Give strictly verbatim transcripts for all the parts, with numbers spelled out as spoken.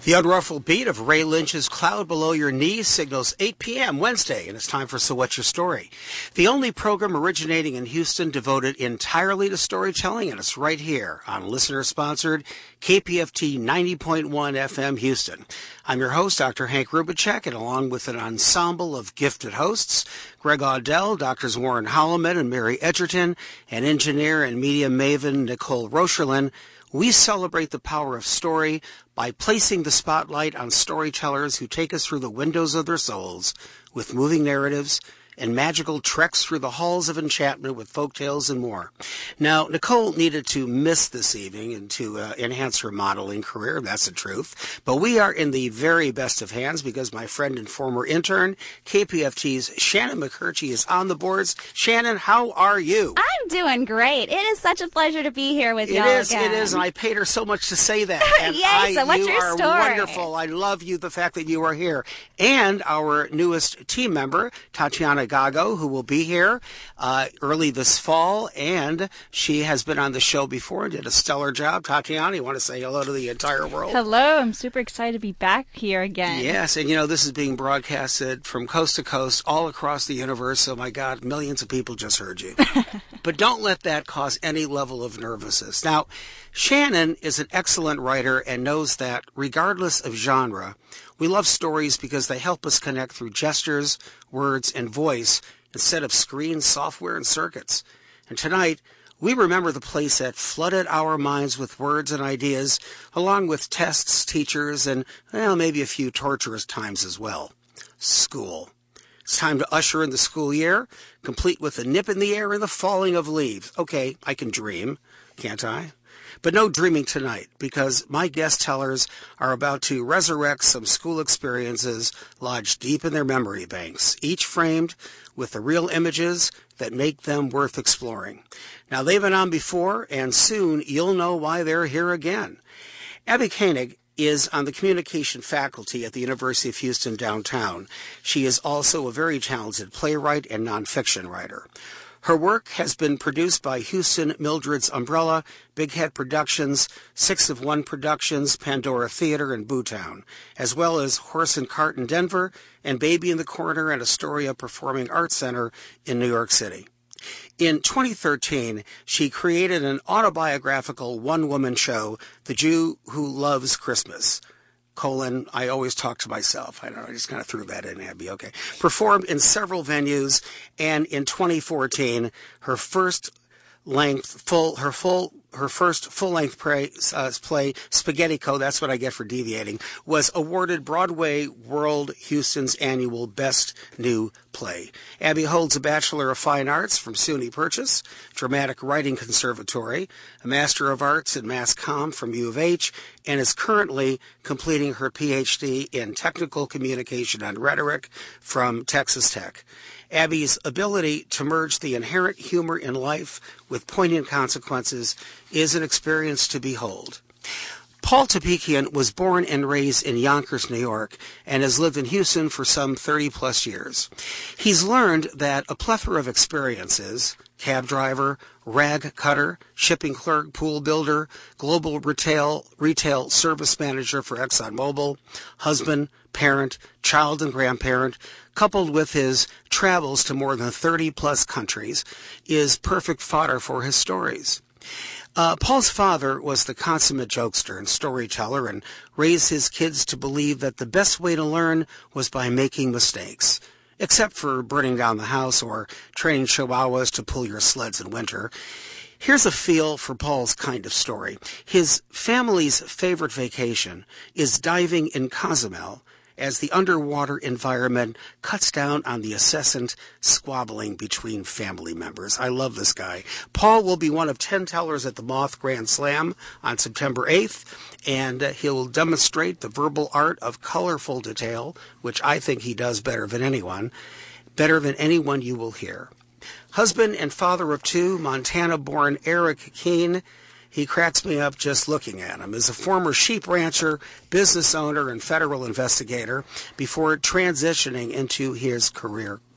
The unruffled beat of Ray Lynch's Cloud Below Your Knees signals eight p.m. Wednesday, and it's time for So What's Your Story? The only program originating in Houston devoted entirely to storytelling, and it's right here on listener-sponsored K P F T ninety point one F M Houston. I'm your host, Doctor Hank Rubicek, and along with an ensemble of gifted hosts, Greg Audell, Doctors Warren Holloman and Mary Edgerton, and engineer and media maven Nicole Rocherlin, we celebrate the power of story by placing the spotlight on storytellers who take us through the windows of their souls with moving narratives and magical treks through the halls of enchantment with folktales and more. Now, Nicole needed to miss this evening and to uh, enhance her modeling career. That's the truth. But we are in the very best of hands because my friend and former intern, K P F T's Shannon McCurchie, is on the boards. Shannon, how are you? I'm doing great. It is such a pleasure to be here with it y'all is, again. It is, and I paid her so much to say that. And Yay, I, so what's you your are story? Wonderful. I love you, the fact that you are here. And our newest team member, Tatiana Gago, who will be here uh, early this fall, and she has been on the show before and did a stellar job. Tatiana, you want to say hello to the entire world? Hello, I'm super excited to be back here again. Yes, and you know, this is being broadcasted from coast to coast all across the universe, so my God, millions of people just heard you. But don't let that cause any level of nervousness. Now, Shannon is an excellent writer and knows that regardless of genre, we love stories because they help us connect through gestures, words, and voice instead of screen, software, and circuits. And tonight, we remember the place that flooded our minds with words and ideas, along with tests, teachers, and, well, maybe a few torturous times as well. School. It's time to usher in the school year, complete with a nip in the air and the falling of leaves. Okay, I can dream, can't I? But no dreaming tonight, because my guest tellers are about to resurrect some school experiences lodged deep in their memory banks, each framed with the real images that make them worth exploring. Now, they've been on before, and soon you'll know why they're here again. Abby Koenig is on the communication faculty at the University of Houston downtown. She is also a very talented playwright and nonfiction writer. Her work has been produced by Houston Mildred's Umbrella, Big Head Productions, Six of One Productions, Pandora Theater, and Bootown, as well as Horse and Cart in Denver, and Baby in the Corner and Astoria Performing Arts Center in New York City. In twenty thirteen, she created an autobiographical one-woman show, The Jew Who Loves Christmas. Colon, I always talk to myself. I don't know, I just kind of threw that in, Abby. Okay. Performed in several venues, and in twenty fourteen, her first length, full, her full, her first full-length play, uh, play, Spaghettico, that's what I get for deviating, was awarded Broadway World Houston's annual Best New Play. Abby holds a Bachelor of Fine Arts from SUNY Purchase, Dramatic Writing Conservatory, a Master of Arts in Mass Comm from U of H, and is currently completing her P H D in Technical Communication and Rhetoric from Texas Tech. Abby's ability to merge the inherent humor in life with poignant consequences is an experience to behold. Paul Tapikian was born and raised in Yonkers, New York, and has lived in Houston for some thirty-plus years. He's learned that a plethora of experiences, cab driver, rag cutter, shipping clerk, pool builder, global retail retail service manager for ExxonMobil, husband, parent, child and grandparent, coupled with his travels to more than thirty-plus countries, is perfect fodder for his stories. Uh, Paul's father was the consummate jokester and storyteller and raised his kids to believe that the best way to learn was by making mistakes, except for burning down the house or training chihuahuas to pull your sleds in winter. Here's a feel for Paul's kind of story. His family's favorite vacation is diving in Cozumel, as the underwater environment cuts down on the incessant squabbling between family members. I love this guy. Paul will be one of ten tellers at the Moth Grand Slam on September eighth, and uh, he'll demonstrate the verbal art of colorful detail, which I think he does better than anyone, better than anyone you will hear. Husband and father of two, Montana-born Eric Keene. He cracks me up just looking at him. As a former sheep rancher, business owner, and federal investigator before transitioning into his career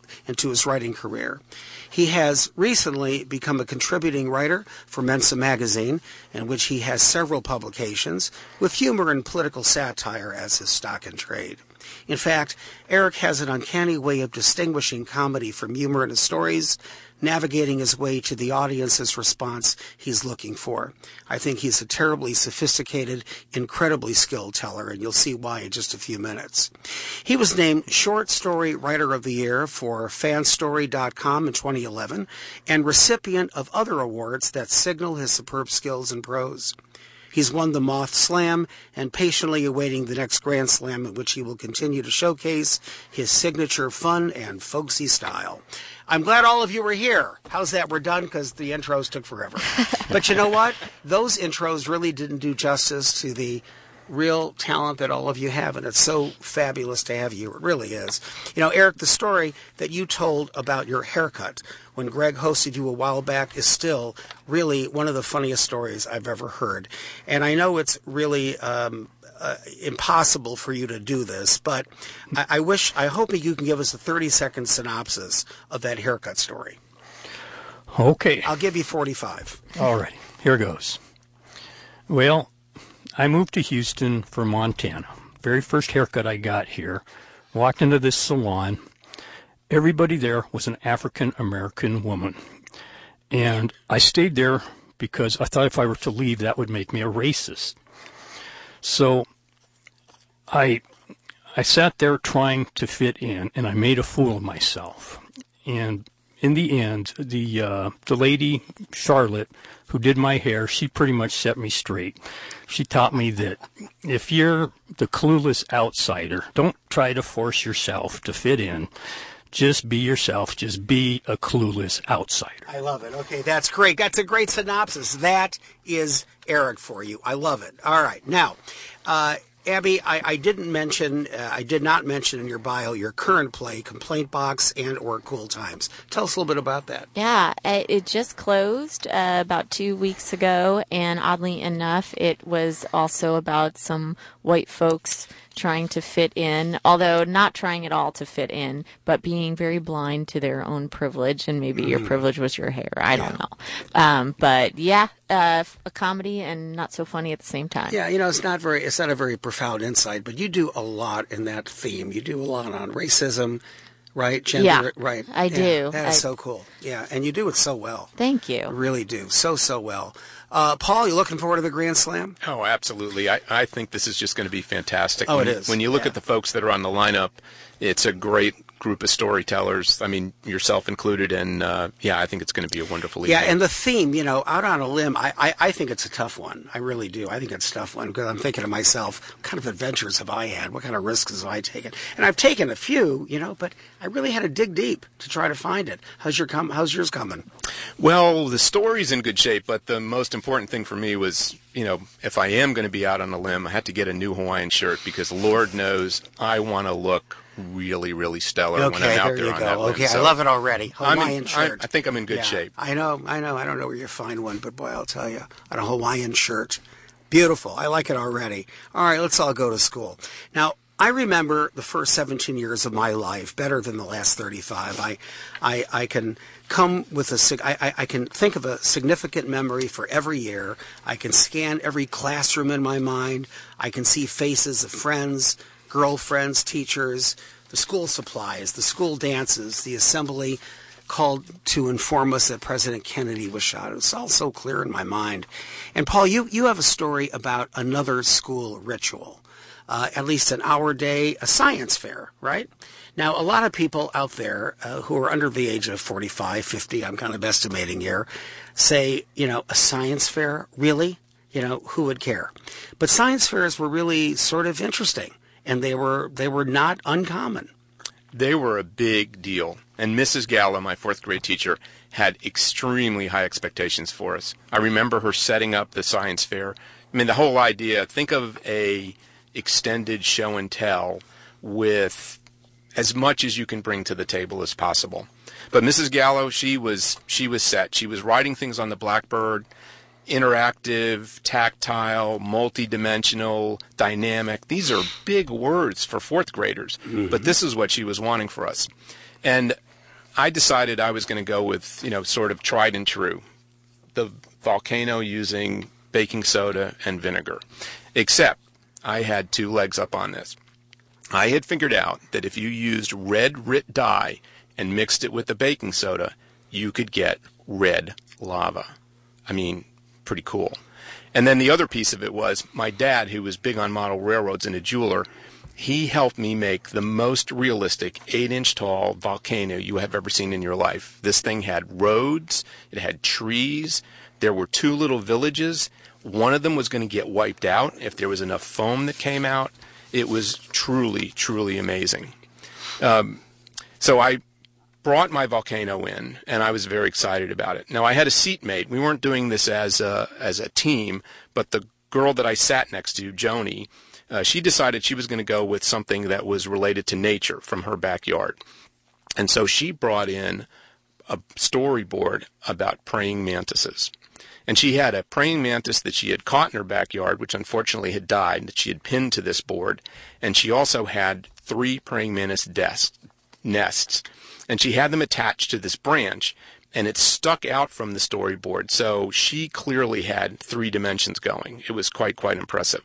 into his writing career. He has recently become a contributing writer for Mensa magazine, in which he has several publications, with humor and political satire as his stock in trade. In fact, Eric has an uncanny way of distinguishing comedy from humor in his stories, navigating his way to the audience's response he's looking for. I think he's a terribly sophisticated, incredibly skilled teller, and you'll see why in just a few minutes. He was named Short Story Writer of the Year for fan story dot com in twenty eleven, and recipient of other awards that signal his superb skills in prose. He's won the Moth Slam and patiently awaiting the next Grand Slam in which he will continue to showcase his signature fun and folksy style. I'm glad all of you were here. How's that? We're done because the intros took forever. But you know what? Those intros really didn't do justice to the real talent that all of you have, and it's so fabulous to have you. It really is. You know, Eric, the story that you told about your haircut when Greg hosted you a while back is still really one of the funniest stories I've ever heard. And I know it's really um, uh, impossible for you to do this, but I, I wish, I hope that you can give us a thirty-second synopsis of that haircut story. Okay. I'll give you forty-five. All right. Here goes. Well, I moved to Houston from Montana. Very first haircut I got here. Walked into this salon. Everybody there was an African-American woman. And I stayed there because I thought if I were to leave, that would make me a racist. So I I sat there trying to fit in, and I made a fool of myself. And in the end, the uh, the lady, Charlotte, who did my hair, she pretty much set me straight. She taught me that if you're the clueless outsider, don't try to force yourself to fit in. Just be yourself. Just be a clueless outsider. I love it. Okay, that's great. That's a great synopsis. That is Eric for you. I love it. All right. Now, uh, Abby, I, I didn't mention, uh, I did not mention in your bio your current play, Complaint Box and or Cool Times. Tell us a little bit about that. Yeah, it, it just closed uh, about two weeks ago, and oddly enough, it was also about some white folks trying to fit in, although not trying at all to fit in, but being very blind to their own privilege, and maybe your privilege was your hair. I don't know. Um, but yeah, uh, a comedy and not so funny at the same time. Yeah, you know, it's not very, it's not a very profound insight, but you do a lot in that theme. You do a lot on racism, right? Gender, yeah, right. I yeah, do. That is I, so cool. Yeah, and you do it so well. Thank you. You really do. So, so well. Uh, Paul, you looking forward to the Grand Slam? Oh, absolutely. I, I think this is just going to be fantastic. Oh, when, it is. When you look yeah. at the folks that are on the lineup, it's a great group of storytellers. I mean, yourself included, and uh, yeah, I think it's going to be a wonderful evening. Yeah, and the theme, you know, out on a limb, I, I, I think it's a tough one. I really do. I think it's a tough one because I'm thinking to myself, what kind of adventures have I had? What kind of risks have I taken? And I've taken a few, you know, but I really had to dig deep to try to find it. How's your com- How's yours coming? Well, the story's in good shape, but the most important thing for me was, you know, if I am going to be out on a limb, I had to get a new Hawaiian shirt because Lord knows I want to look really, really stellar okay, when I'm out there there you on go. that limb. Okay, So I love it already. Hawaiian in, shirt. I, I think I'm in good yeah, shape. I know, I know. I don't know where you find one, but boy, I'll tell you, on a Hawaiian shirt. Beautiful. I like it already. All right, let's all go to school. Now, I remember the first seventeen years of my life better than the last thirty-five. I, I, I can come with a, I, I can think of a significant memory for every year. I can scan every classroom in my mind. I can see faces of friends, girlfriends, teachers, the school supplies, the school dances, the assembly called to inform us that President Kennedy was shot. It was all so clear in my mind. And Paul, you, you have a story about another school ritual. Uh, at least an hour day, a science fair, right? Now, a lot of people out there uh, who are under the age of forty-five, fifty, I'm kind of estimating here, say, you know, a science fair? Really? You know, who would care? But science fairs were really sort of interesting, and they were they were not uncommon. They were a big deal. And Missus Gallo, my fourth grade teacher, had extremely high expectations for us. I remember her setting up the science fair. I mean, the whole idea, think of a extended show and tell with as much as you can bring to the table as possible. But Missus Gallo, she was she was set. She was writing things on the Blackbird, interactive, tactile, multi-dimensional, dynamic. These are big words for fourth graders, mm-hmm. but this is what she was wanting for us. And I decided I was going to go with, you know, sort of tried and true, the volcano using baking soda and vinegar. Except I had two legs up on this. I had figured out that if you used red RIT dye and mixed it with the baking soda, you could get red lava. I mean, pretty cool. And then the other piece of it was my dad, who was big on model railroads and a jeweler, he helped me make the most realistic eight-inch tall volcano you have ever seen in your life. This thing had roads, it had trees, there were two little villages. One of them was going to get wiped out if there was enough foam that came out. It was truly, truly amazing. Um, so I brought my volcano in, and I was very excited about it. Now, I had a seatmate. We weren't doing this as a, as a team, but the girl that I sat next to, Joni, uh, she decided she was going to go with something that was related to nature from her backyard. And so she brought in a storyboard about praying mantises. And she had a praying mantis that she had caught in her backyard, which unfortunately had died, that she had pinned to this board. And she also had three praying mantis des- nests. And she had them attached to this branch, and it stuck out from the storyboard. So she clearly had three dimensions going. It was quite, quite impressive.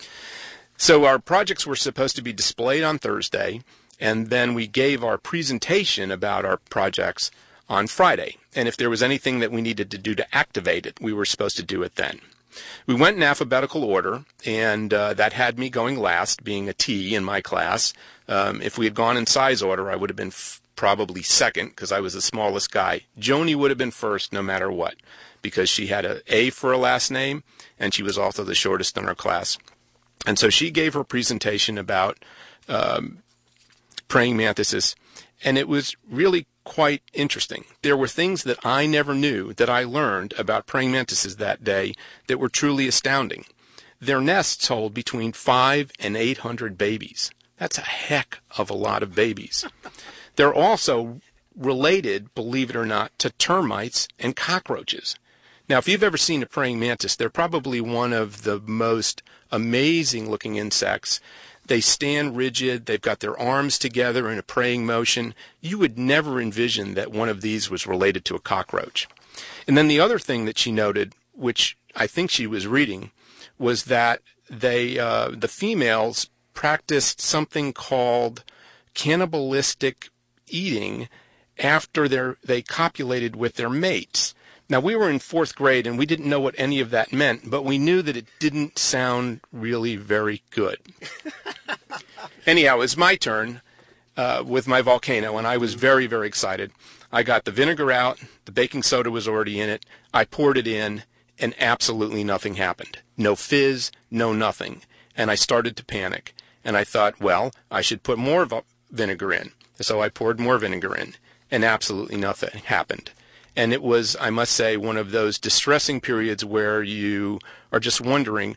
So our projects were supposed to be displayed on Thursday, and then we gave our presentation about our projects on Friday. And if there was anything that we needed to do to activate it, we were supposed to do it then. We went in alphabetical order, and uh, that had me going last, being a T in my class. Um, if we had gone in size order, I would have been f- probably second, because I was the smallest guy. Joni would have been first no matter what, because she had an A for a last name, and she was also the shortest in her class. And so she gave her presentation about um, praying mantises, and it was really quite interesting. There were things that I never knew that I learned about praying mantises that day that were truly astounding. Their nests hold between five and eight hundred babies. That's a heck of a lot of babies. They're also related, believe it or not, to termites and cockroaches. Now, if you've ever seen a praying mantis, they're probably one of the most amazing looking insects. They stand rigid. They've got their arms together in a praying motion. You would never envision that one of these was related to a cockroach. And then the other thing that she noted, which I think she was reading, was that they, uh, the females practiced something called cannibalistic eating after their, they copulated with their mates. Now, we were in fourth grade, and we didn't know what any of that meant, but we knew that it didn't sound really very good. Anyhow, it was my turn uh, with my volcano, and I was very, very excited. I got the vinegar out. The baking soda was already in it. I poured it in, and absolutely nothing happened. No fizz, no nothing. And I started to panic. And I thought, well, I should put more vo- vinegar in. So I poured more vinegar in, and absolutely nothing happened. And it was, I must say, one of those distressing periods where you are just wondering,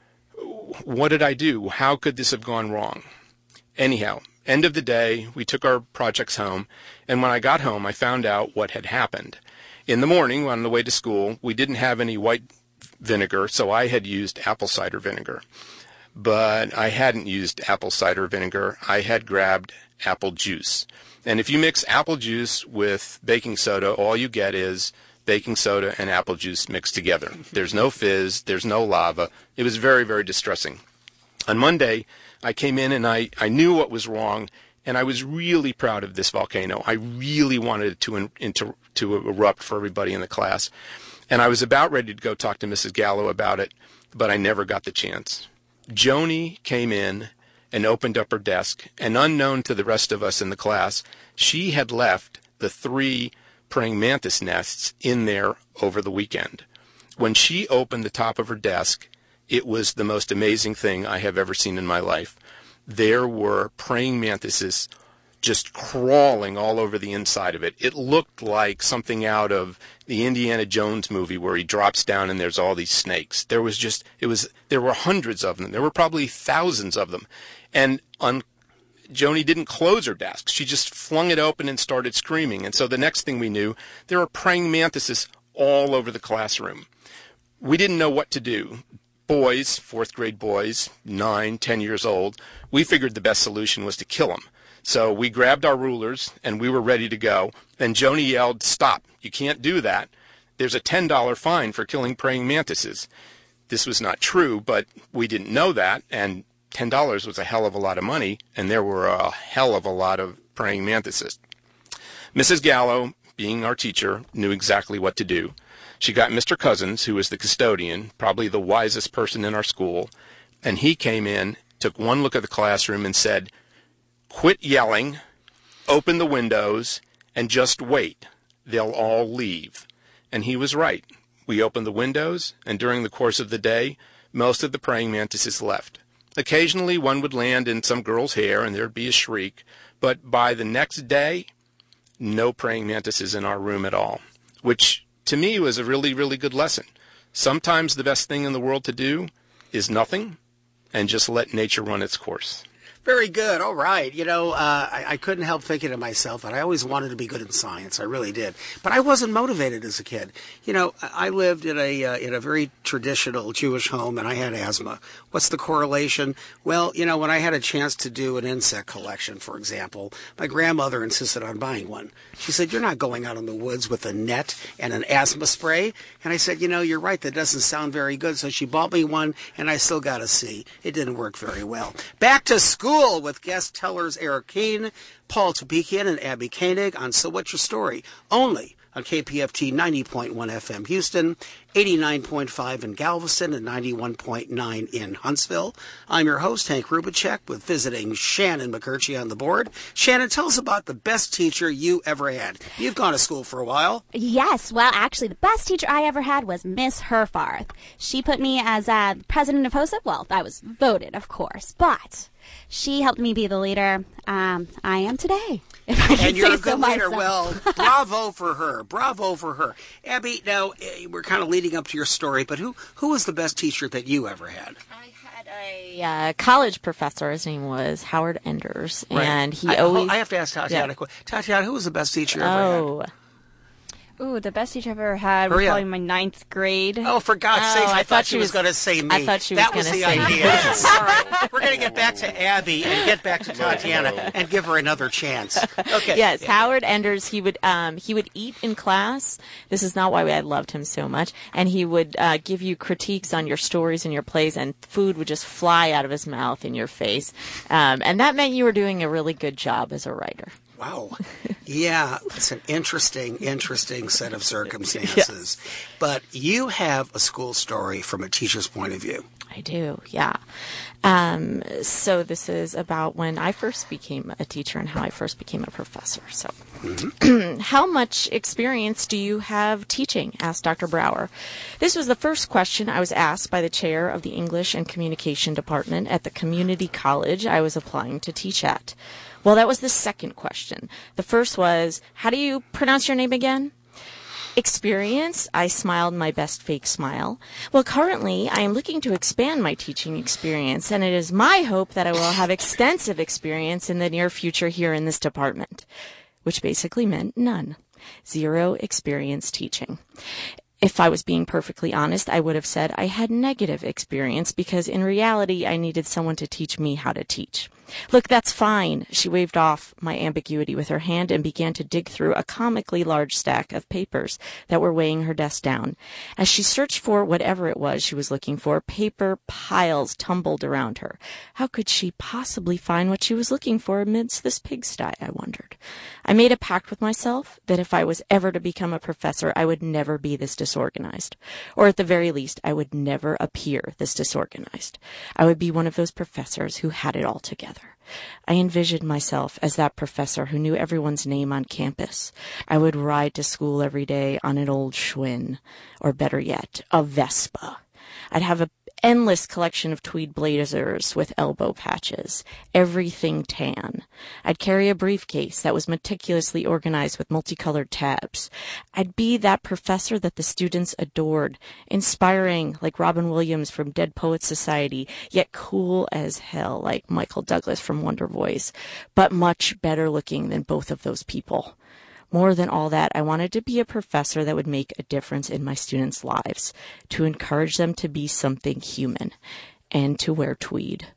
what did I do? How could this have gone wrong? Anyhow, end of the day, we took our projects home, and when I got home, I found out what had happened. In the morning, on the way to school, we didn't have any white vinegar, so I had used apple cider vinegar. But I hadn't used apple cider vinegar. I had grabbed apple juice. And if you mix apple juice with baking soda, all you get is baking soda and apple juice mixed together. There's no fizz. There's no lava. It was very, very distressing. On Monday, I came in and I, I knew what was wrong, and I was really proud of this volcano. I really wanted it to, in, into, to erupt for everybody in the class. And I was about ready to go talk to Missus Gallo about it, but I never got the chance. Joni came in and opened up her desk, and unknown to the rest of us in the class, she had left the three praying mantis nests in there over the weekend. When she opened the top of her desk, it was the most amazing thing I have ever seen in my life. There were praying mantises just crawling all over the inside of it. It looked like something out of the Indiana Jones movie where he drops down and there's all these snakes. There was just, it was, there were hundreds of them. There were probably thousands of them. And on, Joni didn't close her desk. She just flung it open and started screaming. And so the next thing we knew, there were praying mantises all over the classroom. We didn't know what to do. Boys, fourth grade boys, nine, ten years old, we figured the best solution was to kill them. So we grabbed our rulers, and we were ready to go. And Joni yelled, "Stop, you can't do that. There's a ten dollar fine for killing praying mantises." This was not true, but we didn't know that, and ten dollars was a hell of a lot of money, and there were a hell of a lot of praying mantises. Missus Gallo, being our teacher, knew exactly what to do. She got Mister Cousins, who was the custodian, probably the wisest person in our school, and he came in, took one look at the classroom and said, "Quit yelling, open the windows, and just wait. They'll all leave." And he was right. We opened the windows, and during the course of the day, most of the praying mantises left. Occasionally one would land in some girl's hair, and there'd be a shriek, but by the next day, no praying mantises in our room at all, which to me was a really, really good lesson. Sometimes the best thing in the world to do is nothing, and just let nature run its course. Very good. All right. You know, uh, I, I couldn't help thinking to myself that I always wanted to be good in science. I really did. But I wasn't motivated as a kid. You know, I lived in a uh, in a very traditional Jewish home, and I had asthma. What's the correlation? Well, you know, when I had a chance to do an insect collection, for example, my grandmother insisted on buying one. She said, "You're not going out in the woods with a net and an asthma spray." And I said, "You know, you're right. That doesn't sound very good." So she bought me one, and I still got a C. It didn't work very well. Back to school with guest tellers Eric Keene, Paul Tubikian, and Abby Koenig on So What's Your Story? Only on K P F T ninety point one F M Houston, eighty-nine point five in Galveston, and ninety-one point nine in Huntsville. I'm your host, Hank Rubicek, with visiting Shannon McCurchie on the board. Shannon, tell us about the best teacher you ever had. You've gone to school for a while. Yes, well, actually, the best teacher I ever had was Miss Herfarth. She put me as uh, president of HOSA. Well, I was voted, of course, but she helped me be the leader um, I am today. If I can and you're say a good so leader. myself. Well, bravo for her. Bravo for her. Abby, now, eh, we're kind of leading up to your story, but who, who was the best teacher that you ever had? I had a uh, college professor. His name was Howard Enders, Right. and he I, always. I have to ask Tatiana. Yeah. quick. Tatiana, who was the best teacher you ever had? Oh. Ooh, the best teacher I've ever had was Hurry up. probably my ninth grade. Oh, for God's Oh, sakes, I, I thought, thought she she was was- going to say me. I thought she was That was gonna the say me. idea. All right. We're going to get back to Abby and get back to Tatiana and give her another chance. Okay. Yes, Howard Enders. He would um, he would eat in class. This is not why I loved him so much. And he would uh, give you critiques on your stories and your plays, and food would just fly out of his mouth in your face. Um, and that meant you were doing a really good job as a writer. Wow. Yeah, it's an interesting, interesting set of circumstances. Yes. But you have a school story from a teacher's point of view. I do, yeah. Um, so this is about when I first became a teacher and how I first became a professor. So, mm-hmm. How much experience do you have teaching? Asked Doctor Brower. This was the first question I was asked by the chair of the English and Communication Department at the community college I was applying to teach at. Well, that was the second question. The first was, how do you pronounce your name again? Experience? I smiled my best fake smile. Well, currently, I am looking to expand my teaching experience, and it is my hope that I will have extensive experience in the near future here in this department, which basically meant none. Zero experience teaching. If I was being perfectly honest, I would have said I had negative experience because in reality, I needed someone to teach me how to teach. Look, that's fine. She waved off my ambiguity with her hand and began to dig through a comically large stack of papers that were weighing her desk down. As she searched for whatever it was she was looking for, paper piles tumbled around her. How could she possibly find what she was looking for amidst this pigsty, I wondered. I made a pact with myself that if I was ever to become a professor, I would never be this disorganized. Or at the very least, I would never appear this disorganized. I would be one of those professors who had it all together. I envisioned myself as that professor who knew everyone's name on campus. I would ride to school every day on an old Schwinn, or better yet, a Vespa. I'd have an endless collection of tweed blazers with elbow patches, everything tan. I'd carry a briefcase that was meticulously organized with multicolored tabs. I'd be that professor that the students adored, inspiring like Robin Williams from Dead Poets Society, yet cool as hell like Michael Douglas from Wonder Boys, but much better looking than both of those people. More than all that, I wanted to be a professor that would make a difference in my students' lives, to encourage them to be something human, and to wear tweed.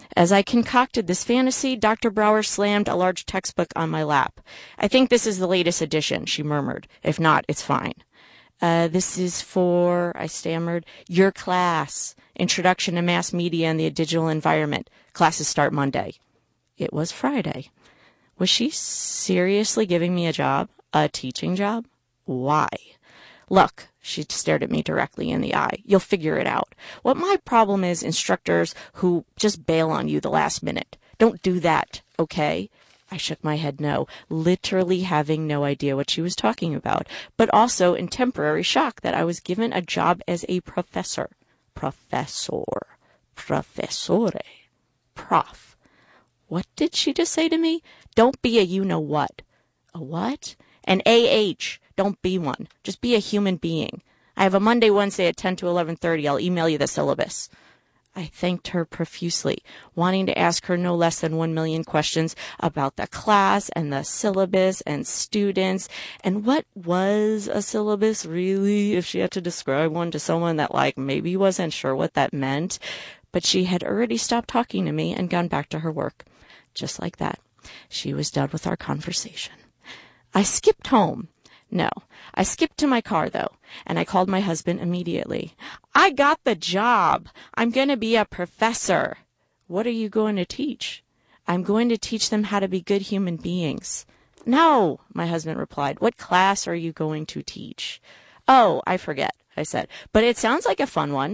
As I concocted this fantasy, Doctor Brower slammed a large textbook on my lap. "I think this is the latest edition," she murmured. "If not, it's fine." Uh, this is for, I stammered, "your class. Introduction to Mass Media and the Digital Environment. Classes start Monday." It was Friday. Was she seriously giving me a job? A teaching job? Why? "Look," she stared at me directly in the eye, "you'll figure it out. What my problem is instructors who just bail on you the last minute. Don't do that, okay?" I shook my head no, literally having no idea what she was talking about, but also in temporary shock that I was given a job as a professor. Professor. Professore. Prof. What did she just say to me? Don't be a you-know-what. A what? An A H. Don't be one. Just be a human being. I have a Monday, Wednesday at ten to eleven thirty. I'll email you the syllabus. I thanked her profusely, wanting to ask her no less than one million questions about the class and the syllabus and students. And what was a syllabus, really, if she had to describe one to someone that, like, maybe wasn't sure what that meant? But she had already stopped talking to me and gone back to her work. Just like that, she was done with our conversation. I skipped home. No, I skipped to my car, though, and I called my husband immediately. "I got the job. I'm going to be a professor." "What are you going to teach?" "I'm going to teach them how to be good human beings." "No," my husband replied. "What class are you going to teach?" "Oh, I forget," I said, "but it sounds like a fun one."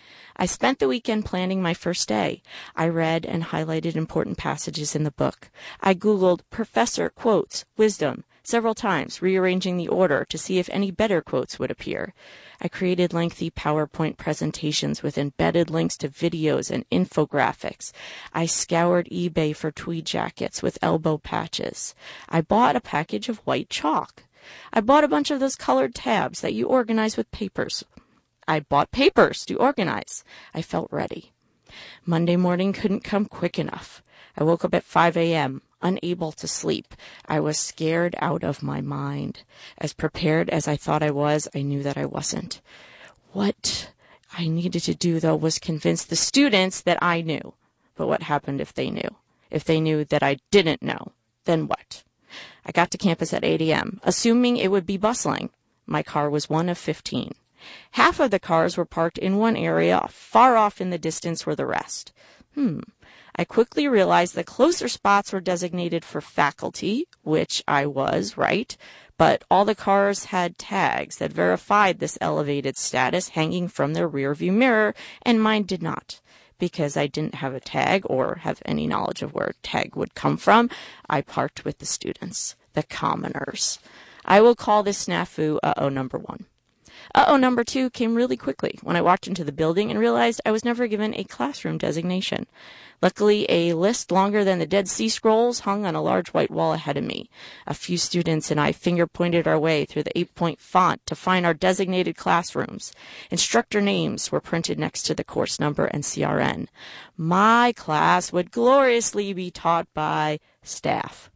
I spent the weekend planning my first day. I read and highlighted important passages in the book. I Googled "professor quotes wisdom" several times, rearranging the order to see if any better quotes would appear. I created lengthy PowerPoint presentations with embedded links to videos and infographics. I scoured eBay for tweed jackets with elbow patches. I bought a package of white chalk. I bought a bunch of those colored tabs that you organize with papers. I bought papers to organize. I felt ready. Monday morning couldn't come quick enough. I woke up at five a.m., unable to sleep. I was scared out of my mind. As prepared as I thought I was, I knew that I wasn't. What I needed to do, though, was convince the students that I knew. But what happened if they knew? If they knew that I didn't know, then what? I got to campus at eight a.m., assuming it would be bustling. My car was one of fifteen. Half of the cars were parked in one area. Far off in the distance were the rest. Hmm. I quickly realized the closer spots were designated for faculty, which I was, right? But all the cars had tags that verified this elevated status hanging from their rearview mirror, and mine did not. Because I didn't have a tag or have any knowledge of where a tag would come from, I parked with the students, the commoners. I will call this snafu uh-oh number one. Uh-oh number two came really quickly when I walked into the building and realized I was never given a classroom designation. Luckily, a list longer than the Dead Sea Scrolls hung on a large white wall ahead of me. A few students and I finger-pointed our way through the eight-point font to find our designated classrooms. Instructor names were printed next to the course number and C R N. My class would gloriously be taught by staff.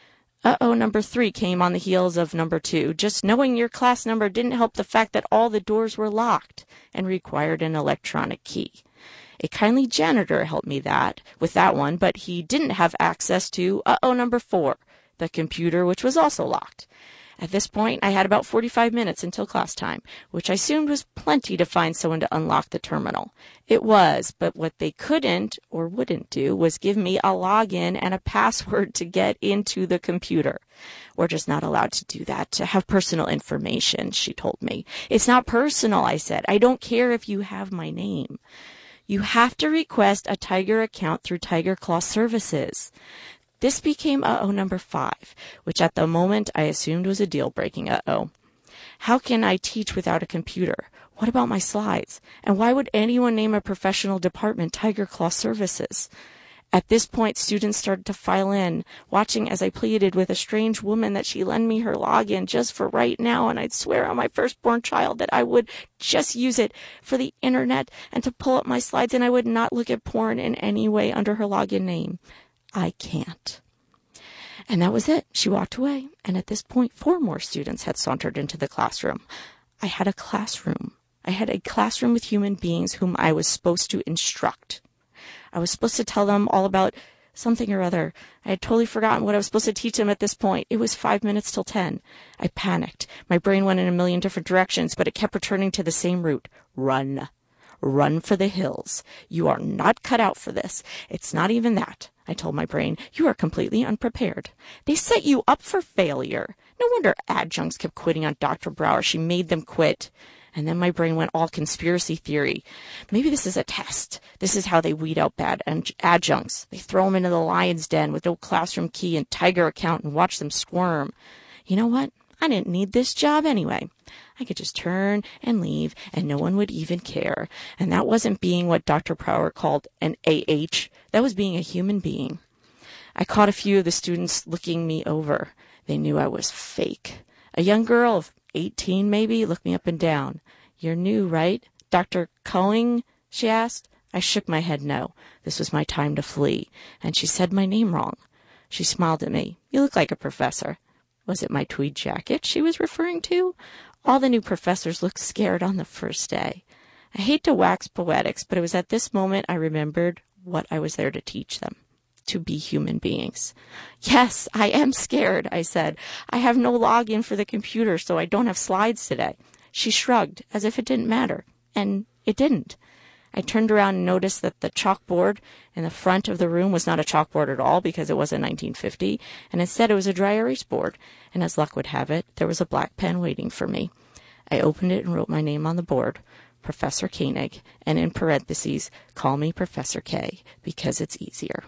Uh-oh number three came on the heels of number two. Just knowing your class number didn't help the fact that all the doors were locked and required an electronic key. A kindly janitor helped me that with that one, but he didn't have access to uh-oh number four, the computer, which was also locked. At this point, I had about forty-five minutes until class time, which I assumed was plenty to find someone to unlock the terminal. It was, but what they couldn't or wouldn't do was give me a login and a password to get into the computer. We're just not allowed to do that, to have personal information, she told me. It's not personal, I said. I don't care if you have my name. You have to request a Tiger account through Tiger Claw Services. This became uh-oh number five, which at the moment I assumed was a deal-breaking uh-oh. How can I teach without a computer? What about my slides? And why would anyone name a professional department Tiger Claw Services? At this point, students started to file in, watching as I pleaded with a strange woman that she lend me her login just for right now, and I'd swear on my firstborn child that I would just use it for the internet and to pull up my slides, and I would not look at porn in any way under her login name. I can't. And that was it. She walked away, and at this point, four more students had sauntered into the classroom. I had a classroom. I had a classroom with human beings whom I was supposed to instruct. I I was supposed to tell them all about something or other. I had totally forgotten what I was supposed to teach them at this point. It was five minutes till ten. I panicked. My brain went in a million different directions, but it kept returning to the same route. Run. Run for the hills. You are not cut out for this. It's not even that. I told my brain, you are completely unprepared. They set you up for failure. No wonder adjuncts kept quitting on Doctor Brower. She made them quit. And then my brain went all conspiracy theory. Maybe this is a test. This is how they weed out bad adjuncts. They throw them into the lion's den with no classroom key and Tiger account and watch them squirm. You know what? I didn't need this job anyway. I could just turn and leave, and no one would even care. And that wasn't being what Doctor Brower called an A H. That was being a human being. I caught a few of the students looking me over. They knew I was fake. A young girl of eighteen maybe looked me up and down. You're new, right? Doctor Coing? She asked. I shook my head no. This was my time to flee. And she said my name wrong. She smiled at me. You look like a professor. Was it my tweed jacket she was referring to? All the new professors looked scared on the first day. I hate to wax poetics, but it was at this moment I remembered what I was there to teach them. To be human beings. Yes, I am scared, I said. I have no login for the computer, so I don't have slides today. She shrugged, as if it didn't matter. And it didn't. I turned around and noticed that the chalkboard in the front of the room was not a chalkboard at all because it wasn't nineteen fifty, and instead it was a dry erase board. And as luck would have it, there was a black pen waiting for me. I opened it and wrote my name on the board, Professor Koenig, and in parentheses, call me Professor K, because it's easier.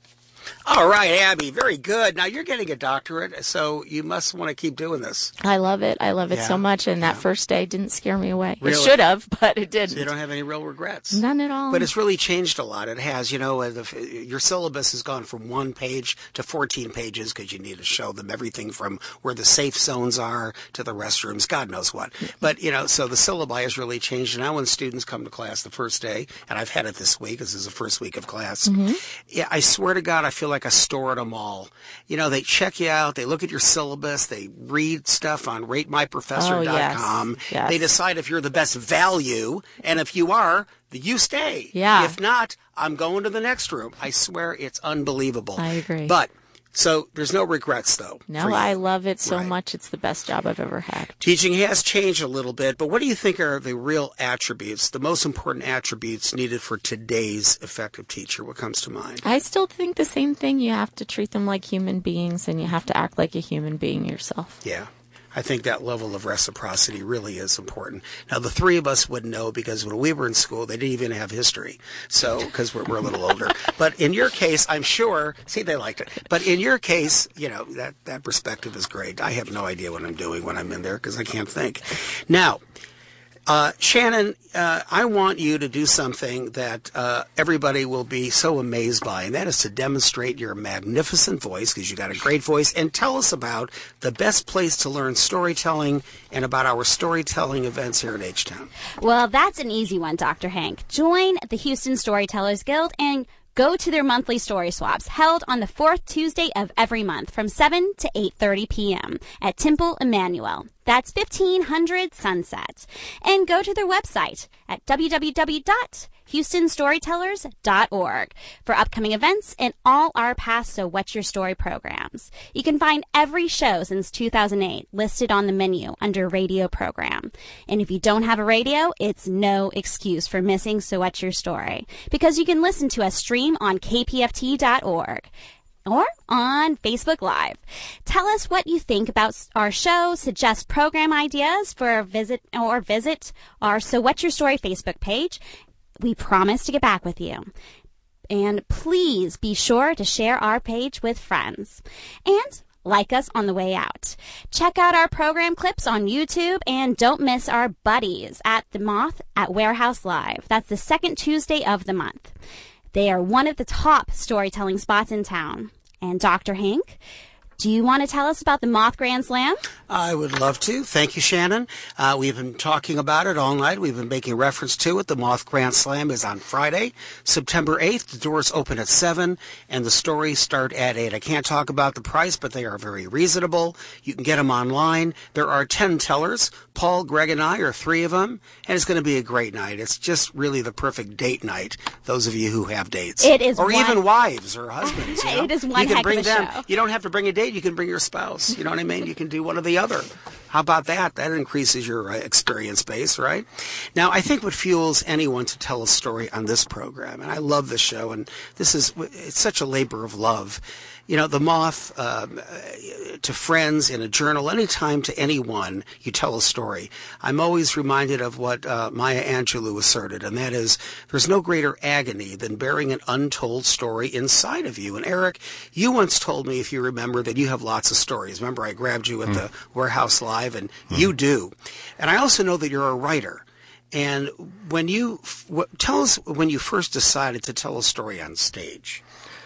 All right, Abby, very good. Now, you're getting a doctorate, so you must want to keep doing this. I love it. I love it Yeah. so much, and that Yeah. first day didn't scare me away. Really? It should have, but it didn't. So you don't have any real regrets. None at all. But it's really changed a lot. It has. You know, uh, the, your syllabus has gone from one page to fourteen pages because you need to show them everything from where the safe zones are to the restrooms, God knows what. But, you know, so the syllabi has really changed. Now when students come to class the first day, and I've had it this week, this is the first week of class, Mm-hmm. yeah, I swear to God, I feel like a store at a mall. You know, they check you out, they look at your syllabus, they read stuff on rate my professor dot com. Oh, yes. Yes. They decide if you're the best value, and if you are, you stay. Yeah. If not, I'm going to the next room. I swear it's unbelievable. I agree. But, so there's no regrets, though. for No, you. I love it so Right. much. It's the best job I've ever had. Teaching has changed a little bit, but what do you think are the real attributes, the most important attributes needed for today's effective teacher? What comes to mind? I still think the same thing. You have to treat them like human beings, and you have to act like a human being yourself. Yeah. I think that level of reciprocity really is important. Now, the three of us would know because when we were in school, they didn't even have history. So, because we're, we're a little older. But in your case, I'm sure, see, they liked it. But in your case, you know, that, that perspective is great. I have no idea what I'm doing when I'm in there because I can't think. Now, Uh, Shannon, uh, I want you to do something that uh, everybody will be so amazed by, and that is to demonstrate your magnificent voice, because you got a great voice, and tell us about the best place to learn storytelling and about our storytelling events here at H-Town. Well, that's an easy one, Doctor Hank. Join the Houston Storytellers Guild and go to their monthly story swaps held on the fourth Tuesday of every month from seven to eight thirty p.m. at Temple Emmanuel. That's fifteen hundred Sunset. And go to their website at w w w dot houston storytellers dot org for upcoming events and all our past So What's Your Story programs. You can find every show since two thousand eight listed on the menu under radio program. And if you don't have a radio, it's no excuse for missing So What's Your Story, because you can listen to us stream on k p f t dot org. Or on Facebook Live. Tell us what you think about our show, suggest program ideas for a visit, or visit our So What's Your Story Facebook page. We promise to get back with you. And please be sure to share our page with friends. And like us on the way out. Check out our program clips on YouTube, and don't miss our buddies at the Moth at Warehouse Live. That's the second Tuesday of the month. They are one of the top storytelling spots in town. And Doctor Hank, Do you want to tell us about the Moth Grand Slam? I would love to. Thank you, Shannon. Uh, we've been talking about it all night. We've been making reference to it. The Moth Grand Slam is on Friday, September eighth. The doors open at seven, and the stories start at eight. I can't talk about the price, but they are very reasonable. You can get them online. There are ten tellers. Paul, Greg, and I are three of them, and it's going to be a great night. It's just really the perfect date night, those of you who have dates. It is Or one... even wives or husbands. You know? It is one you can heck bring of a them. show. You don't have to bring a date. You can bring your spouse. You know what I mean? You can do one or the other. How about that? That increases your uh, experience base, right? Now, I think what fuels anyone to tell a story on this program, and I love this show, and this is, it's such a labor of love. You know, the Moth, um, to friends, in a journal, anytime to anyone, you tell a story. I'm always reminded of what uh, Maya Angelou asserted, and that is, there's no greater agony than bearing an untold story inside of you. And Eric, you once told me, if you remember, that you have lots of stories. Remember, I grabbed you at mm. the Warehouse Live, and mm. you do. And I also know that you're a writer. And when you, w- tell us when you first decided to tell a story on stage.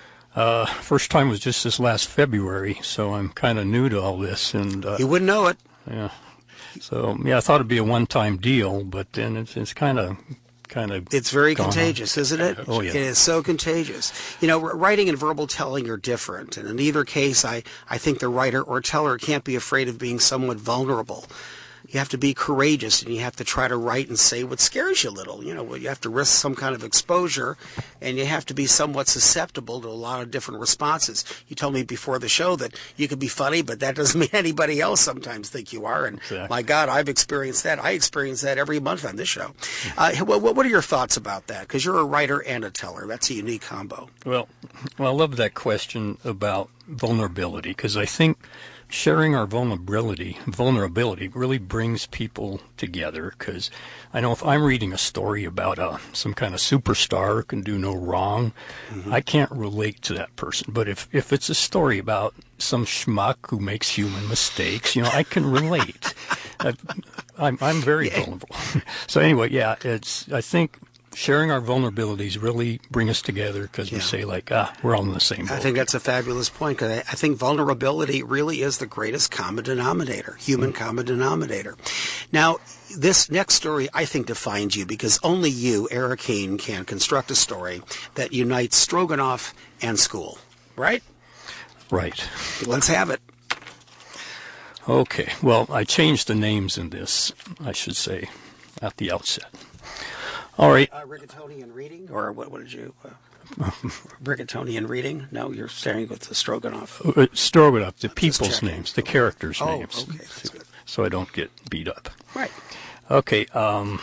Uh, first time was just this last February, so I'm kind of new to all this. And uh, you wouldn't know it. Yeah. So, yeah, I thought it'd be a one-time deal, but then it's, it's kind of... Kind of it's very contagious, on. Isn't it? Oh, yeah. It is so contagious. You know, writing and verbal telling are different. And in either case, I, I think the writer or teller can't be afraid of being somewhat vulnerable. You have to be courageous, and you have to try to write and say what scares you a little. You know, you have to risk some kind of exposure, and you have to be somewhat susceptible to a lot of different responses. You told me before the show that you could be funny, but that doesn't mean anybody else sometimes think you are. And exactly. My God, I've experienced that. I experience that every month on this show. Uh, what, what are your thoughts about that? Because you're a writer and a teller. That's a unique combo. Well, well I love that question about vulnerability, because I think sharing our vulnerability vulnerability really brings people together, because I know if I'm reading a story about uh, some kind of superstar who can do no wrong, mm-hmm. I can't relate to that person. But if, if it's a story about some schmuck who makes human mistakes, you know, I can relate. I, I'm, I'm very yeah. vulnerable. So anyway, yeah, it's, I think sharing our vulnerabilities really bring us together, because we yeah. say, like, ah, we're all in the same boat. I think that's a fabulous point, because I, I think vulnerability really is the greatest common denominator, human mm-hmm. common denominator. Now, this next story, I think, defines you, because only you, Eric Keene, can construct a story that unites Stroganoff and school, right? Right. Let's have it. Okay. Well, I changed the names in this, I should say, at the outset. All right. Uh, Rigatonian reading, or what? What did you? Uh, Rigatonian reading? No, you're starting with the Stroganoff. Uh, Stroganoff, the people's names, the characters' oh, names. Okay, that's good. So I don't get beat up. Right. Okay. Um,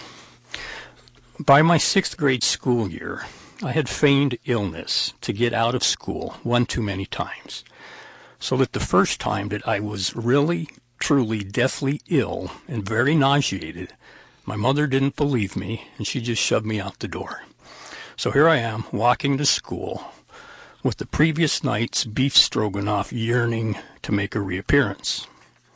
by my sixth grade school year, I had feigned illness to get out of school one too many times, so that the first time that I was really, truly, deathly ill and very nauseated, my mother didn't believe me, and she just shoved me out the door. So here I am, walking to school, with the previous night's beef stroganoff yearning to make a reappearance.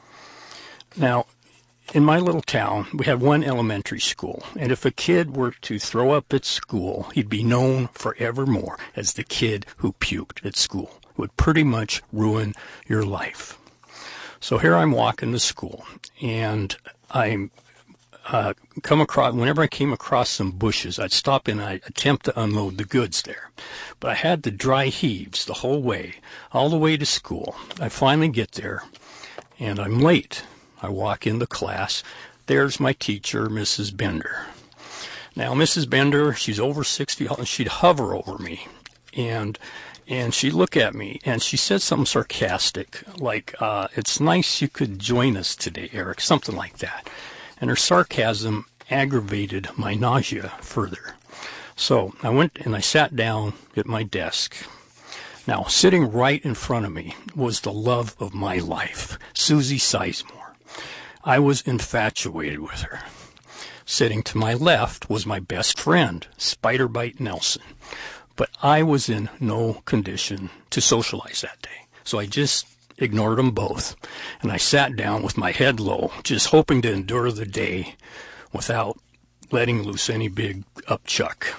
Now, in my little town, we had one elementary school, and if a kid were to throw up at school, he'd be known forevermore as the kid who puked at school. It would pretty much ruin your life. So here I'm walking to school, and I'm Uh, come across, whenever I came across some bushes, I'd stop and I'd attempt to unload the goods there. But I had the dry heaves the whole way, all the way to school. I finally get there, and I'm late. I walk into class. There's my teacher, Missus Bender. Now, Missus Bender, she's over sixty, and she'd hover over me, and and she'd look at me, and she said something sarcastic, like, uh, it's nice you could join us today, Eric, something like that. And her sarcasm aggravated my nausea further. So I went and I sat down at my desk. Now, sitting right in front of me was the love of my life, Susie Sizemore. I was infatuated with her. Sitting to my left was my best friend, Spiderbite Nelson. But I was in no condition to socialize that day. So I just ignored them both, and I sat down with my head low, just hoping to endure the day without letting loose any big upchuck.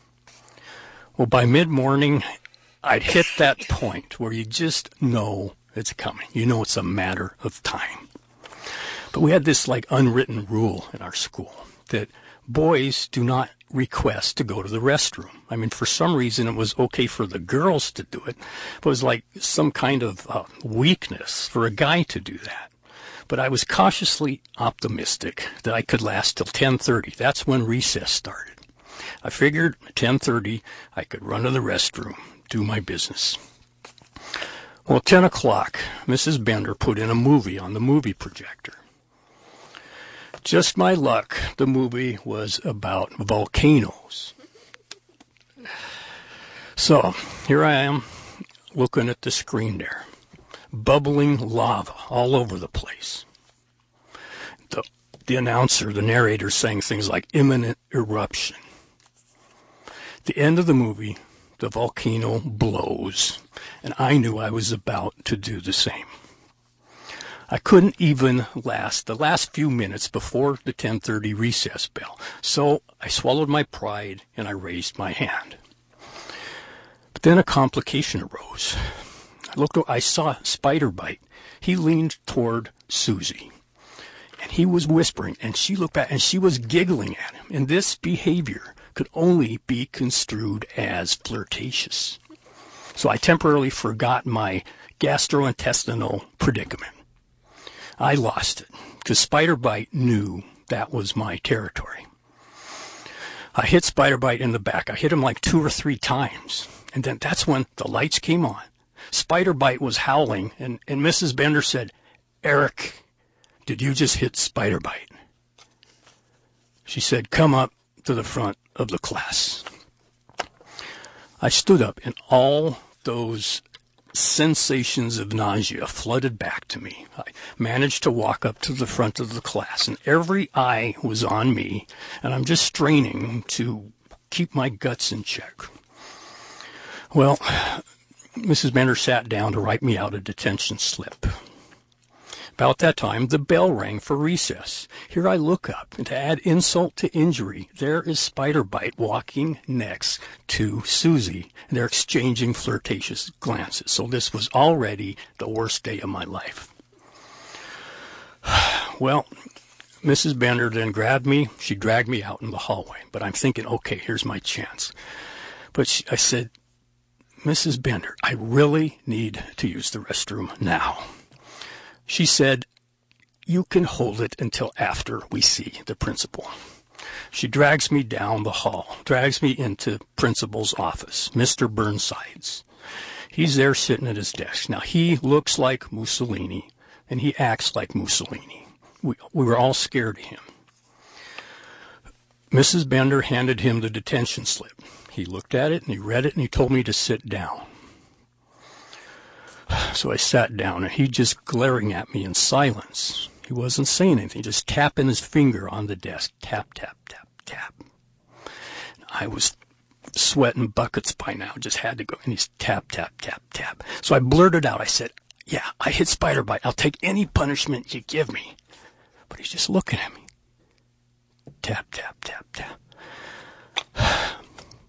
Well, by mid-morning, I'd hit that point where you just know it's coming. You know it's a matter of time. But we had this like unwritten rule in our school that boys do not request to go to the restroom. I mean, for some reason it was okay for the girls to do it, but it was like some kind of uh, weakness for a guy to do that. But I was cautiously optimistic that I could last till ten thirty. That's when recess started. I figured at ten thirty I could run to the restroom, do my business. Well, ten o'clock, Missus Bender put in a movie on the movie projector. Just my luck, the movie was about volcanoes. So, here I am, looking at the screen there. Bubbling lava all over the place. The, the announcer, the narrator, saying things like imminent eruption. At the end of the movie, the volcano blows, and I knew I was about to do the same. I couldn't even last the last few minutes before the ten thirty recess bell, so I swallowed my pride and I raised my hand. But then a complication arose. I looked, I saw Spider-Bite. He leaned toward Susie, and he was whispering, and she looked back, and she was giggling at him, and this behavior could only be construed as flirtatious. So I temporarily forgot my gastrointestinal predicament. I lost it, because Spider-Bite knew that was my territory. I hit Spider-Bite in the back. I hit him like two or three times, and then that's when the lights came on. Spider-Bite was howling, and, and Missus Bender said, "Eric, did you just hit Spider-Bite?" She said, "Come up to the front of the class." I stood up, and all those sensations of nausea flooded back to me. I managed to walk up to the front of the class, and every eye was on me, and I'm just straining to keep my guts in check. Well, Missus Bender sat down to write me out a detention slip. About that time, the bell rang for recess. Here I look up, and to add insult to injury, there is Spider-Bite walking next to Susie. They're exchanging flirtatious glances. So this was already the worst day of my life. Well, Missus Bender then grabbed me. She dragged me out in the hallway. But I'm thinking, okay, here's my chance. But she, I said, "Missus Bender, I really need to use the restroom now." She said, "You can hold it until after we see the principal." She drags me down the hall, drags me into principal's office, Mister Burnside's. He's there sitting at his desk. Now, he looks like Mussolini, and he acts like Mussolini. We, we were all scared of him. Missus Bender handed him the detention slip. He looked at it, and he read it, and he told me to sit down. So I sat down, and he just glaring at me in silence. He wasn't saying anything, just tapping his finger on the desk. Tap, tap, tap, tap. I was sweating buckets by now, just had to go, and he's tap, tap, tap, tap. So I blurted out, I said, "Yeah, I hit Spider-Bite. I'll take any punishment you give me." But he's just looking at me. Tap, tap, tap, tap.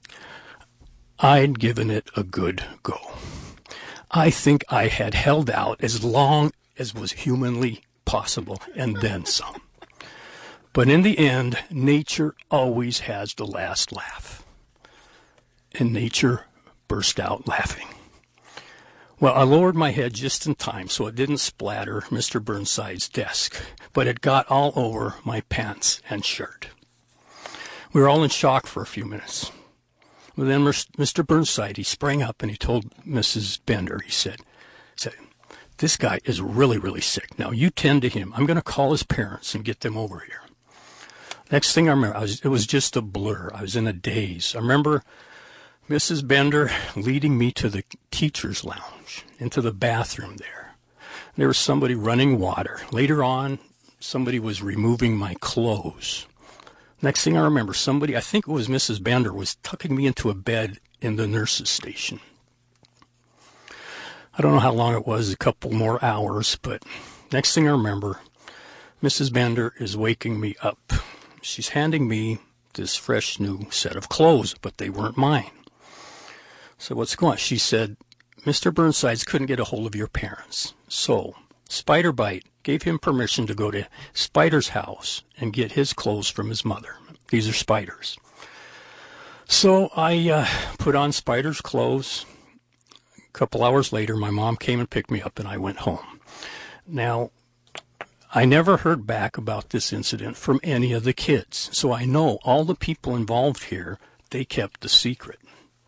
I'd given it a good go. I think I had held out as long as was humanly possible, and then some. But in the end, nature always has the last laugh. And nature burst out laughing. Well, I lowered my head just in time so it didn't splatter Mister Burnside's desk, but it got all over my pants and shirt. We were all in shock for a few minutes. But then Mister Burnside, he sprang up and he told Missus Bender, he said, said, "This guy is really, really sick. Now you tend to him. I'm going to call his parents and get them over here." Next thing I remember, I was, it was just a blur. I was in a daze. I remember Missus Bender leading me to the teacher's lounge, into the bathroom there. There was somebody running water. Later on, somebody was removing my clothes. Next thing I remember, somebody, I think it was Missus Bender, was tucking me into a bed in the nurse's station. I don't know how long it was, a couple more hours, but next thing I remember, Missus Bender is waking me up. She's handing me this fresh new set of clothes, but they weren't mine. So what's going on? She said, "Mister Burnsides couldn't get a hold of your parents, So Spider Bite gave him permission to go to Spider's house and get his clothes from his mother. These are Spider's. So I uh, put on Spider's clothes. A couple hours later, my mom came and picked me up, and I went home. Now, I never heard back about this incident from any of the kids, so I know all the people involved here, they kept the secret.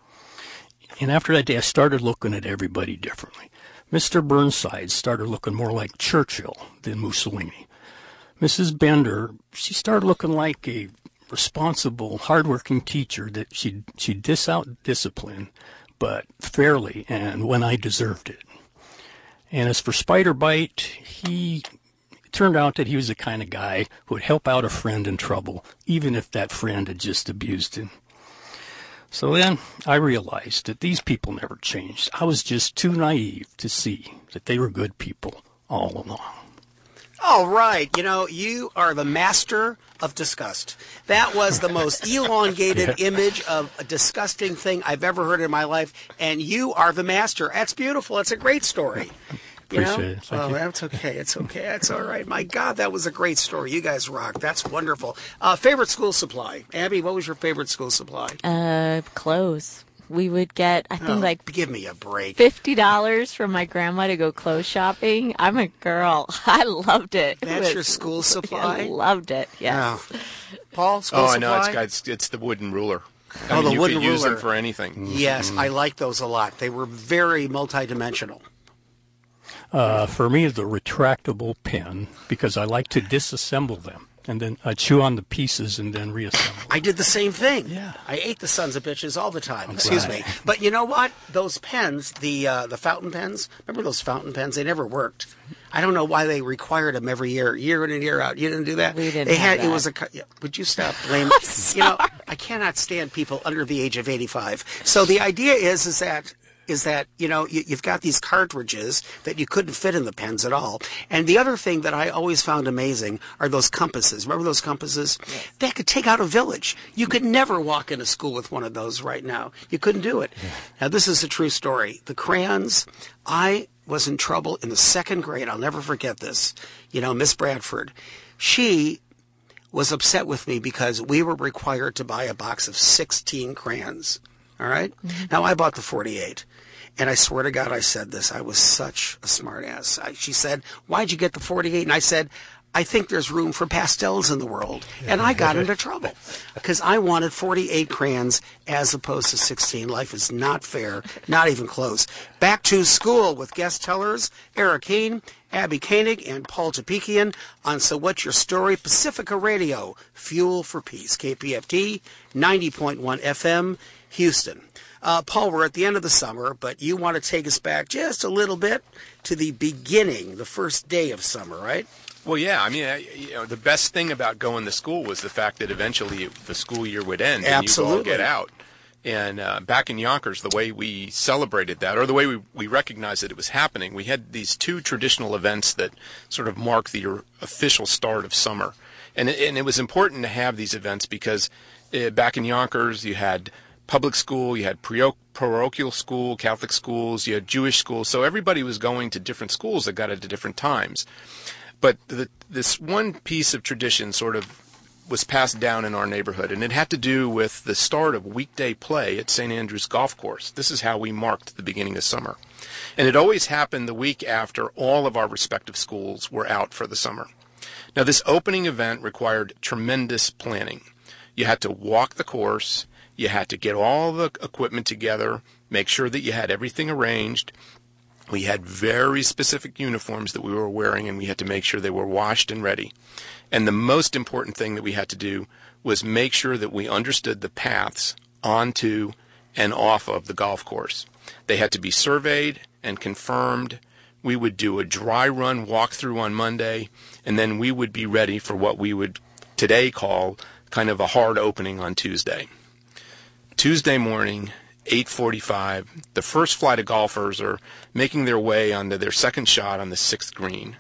And after that day, I started looking at everybody differently. Mister Burnside started looking more like Churchill than Mussolini. Missus Bender, she started looking like a responsible, hardworking teacher that she she dish out discipline, but fairly and when I deserved it. And as for Spider Bite, he it turned out that he was the kind of guy who would help out a friend in trouble, even if that friend had just abused him. So then I realized that these people never changed. I was just too naive to see that they were good people all along. All right. You know, you are the master of disgust. That was the most elongated image of a disgusting thing I've ever heard in my life, and you are the master. That's beautiful. It's a great story. You know? Appreciate it. Thank oh, you. that's okay. It's okay. That's all right. My God, that was a great story. You guys rock. That's wonderful. Uh, favorite school supply? Abby, what was your favorite school supply? Uh, clothes. We would get, I think, Oh, like give me a break. fifty dollars from my grandma to go clothes shopping. I'm a girl. I loved it. It That's was- your school supply? I loved it. Yes. Oh. Paul, school Oh, I supply? know. It's, it's, it's the wooden ruler. I Oh, mean, the you wooden could use ruler. them for anything. Yes, I like those a lot. They were very multidimensional. Uh, for me, the retractable pen, because I like to disassemble them, and then I chew on the pieces and then reassemble. I did the same thing. Yeah. I ate the sons of bitches all the time. Excuse Right. me. But you know what? Those pens, the uh, the fountain pens, remember those fountain pens? They never worked. I don't know why they required them every year, year in and year out. You didn't do that? We didn't They have had, It that. was a. cu- yeah, would you stop blaming? You know, I cannot stand people under the age of eighty-five. So the idea is, is that. is that, you know, you, you've got these cartridges that you couldn't fit in the pens at all. And the other thing that I always found amazing are those compasses. Remember those compasses? Yes. They could take out a village. You could never walk into school with one of those right now. You couldn't do it. Yeah. Now, this is a true story. The crayons, I was in trouble in the second grade. I'll never forget this. You know, Miss Bradford, she was upset with me because we were required to buy a box of sixteen crayons. All right? Mm-hmm. Now, I bought the forty-eight. And I swear to God, I said this. I was such a smart ass. I, she said, why'd you get the forty-eight? And I said, I think there's room for pastels in the world. And I got into trouble because I wanted forty-eight crayons as opposed to sixteen. Life is not fair, not even close. Back to school with guest tellers, Eric Keene, Abby Koenig, and Paul Tapikian on So What's Your Story? Pacifica Radio, Fuel for Peace, K P F T, ninety point one F M, Houston. Uh, Paul, we're at the end of the summer, but you want to take us back just a little bit to the beginning, the first day of summer, right? Well, yeah. I mean, I, you know, the best thing about going to school was the fact that eventually the school year would end and Absolutely. you'd all get out. And uh, back in Yonkers, the way we celebrated that, or the way we, we recognized that it was happening, we had these two traditional events that sort of mark the official start of summer. And it, and it was important to have these events because uh, back in Yonkers, you had public school, you had parochial school, Catholic schools, you had Jewish schools. So everybody was going to different schools that got at different times. But the, this one piece of tradition sort of was passed down in our neighborhood, and it had to do with the start of weekday play at Saint Andrew's Golf Course. This is how we marked the beginning of summer. And it always happened the week after all of our respective schools were out for the summer. Now, this opening event required tremendous planning. You had to walk the course. You had to get all the equipment together, make sure that you had everything arranged. We had very specific uniforms that we were wearing, and we had to make sure they were washed and ready. And the most important thing that we had to do was make sure that we understood the paths onto and off of the golf course. They had to be surveyed and confirmed. We would do a dry run walkthrough on Monday, and then we would be ready for what we would today call kind of a hard opening on Tuesday. Tuesday morning, eight forty-five, the first flight of golfers are making their way onto their second shot on the sixth green.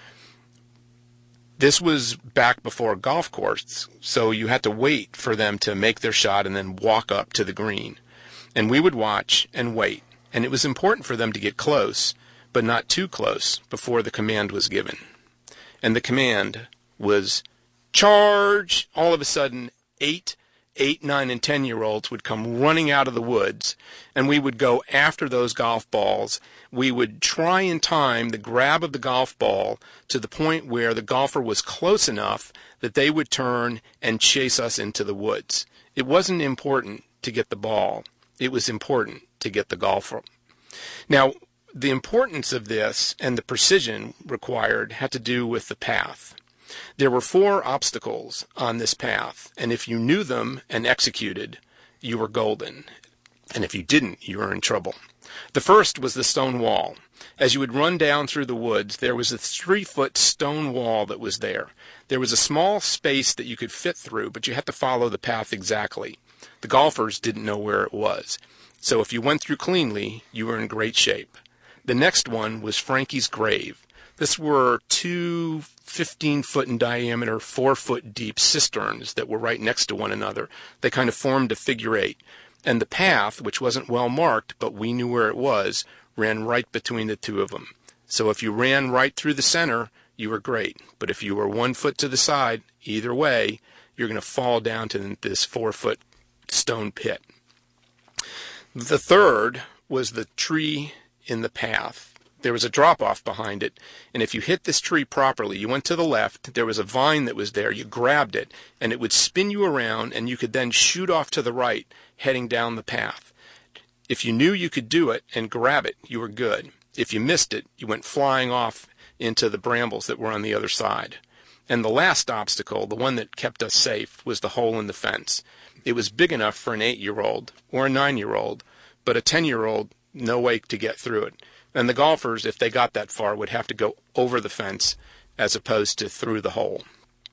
This was back before golf course, so you had to wait for them to make their shot and then walk up to the green. And we would watch and wait. And it was important for them to get close, but not too close before the command was given. And the command was charge. All of a sudden, eight, eight, nine, and ten-year-olds would come running out of the woods, and we would go after those golf balls. We would try and time the grab of the golf ball to the point where the golfer was close enough that they would turn and chase us into the woods. It wasn't important to get the ball. It was important to get the golfer. Now, the importance of this and the precision required had to do with the path. There were four obstacles on this path, and if you knew them and executed, you were golden. And if you didn't, you were in trouble. The first was the stone wall. As you would run down through the woods, there was a three-foot stone wall that was there. There was a small space that you could fit through, but you had to follow the path exactly. The golfers didn't know where it was. So if you went through cleanly, you were in great shape. The next one was Frankie's grave. This were two fifteen-foot in diameter, four-foot deep cisterns that were right next to one another. They kind of formed a figure eight. And the path, which wasn't well marked, but we knew where it was, ran right between the two of them. So if you ran right through the center, you were great. But if you were one foot to the side, either way, you're going to fall down to this four-foot stone pit. The third was the tree in the path. There was a drop-off behind it, and if you hit this tree properly, you went to the left, there was a vine that was there, you grabbed it, and it would spin you around, and you could then shoot off to the right, heading down the path. If you knew you could do it and grab it, you were good. If you missed it, you went flying off into the brambles that were on the other side. And the last obstacle, the one that kept us safe, was the hole in the fence. It was big enough for an eight-year-old or a nine-year-old, but a ten-year-old, no way to get through it. And the golfers, if they got that far, would have to go over the fence as opposed to through the hole.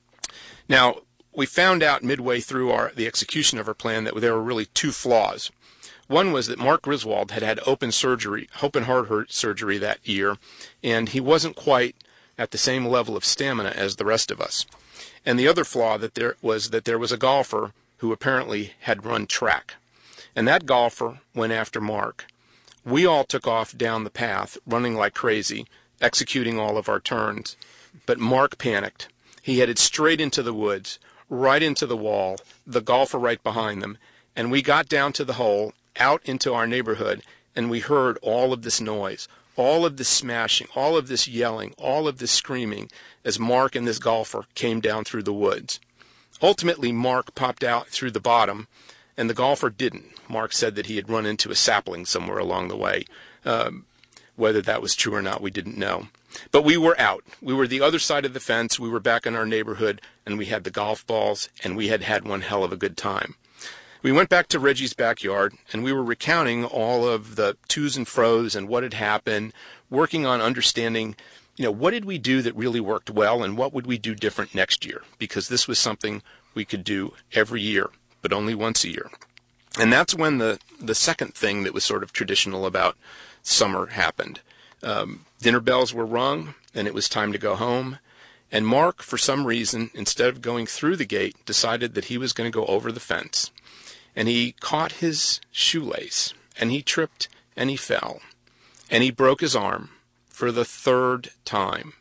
Now, we found out midway through our, the execution of our plan that there were really two flaws. One was that Mark Griswold had had open surgery, open heart surgery that year, and he wasn't quite at the same level of stamina as the rest of us. And the other flaw that there was that there was a golfer who apparently had run track. And that golfer went after Mark. We all took off down the path, running like crazy, executing all of our turns. But Mark panicked. He headed straight into the woods, right into the wall, the golfer right behind them. And we got down to the hole, out into our neighborhood, and we heard all of this noise, all of this smashing, all of this yelling, all of this screaming as Mark and this golfer came down through the woods. Ultimately, Mark popped out through the bottom, and the golfer didn't. Mark said that he had run into a sapling somewhere along the way. Um, whether that was true or not, we didn't know. But we were out. We were the other side of the fence. We were back in our neighborhood, and we had the golf balls, and we had had one hell of a good time. We went back to Reggie's backyard, and we were recounting all of the to's and fro's and what had happened, working on understanding, you know, what did we do that really worked well, and what would we do different next year? Because this was something we could do every year, but only once a year. And that's when the, the second thing that was sort of traditional about summer happened. Um, dinner bells were rung, and it was time to go home. And Mark, for some reason, instead of going through the gate, decided that he was going to go over the fence. And he caught his shoelace, and he tripped, and he fell. And he broke his arm for the third time.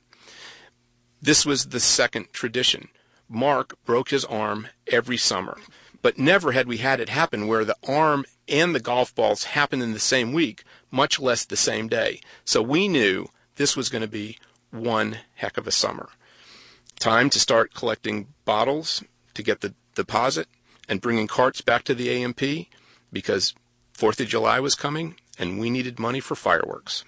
This was the second tradition. Mark broke his arm every summer. But never had we had it happen where the arm and the golf balls happened in the same week, much less the same day. So we knew this was going to be one heck of a summer. Time to start collecting bottles to get the deposit and bringing carts back to the A M P because fourth of July was coming and we needed money for fireworks.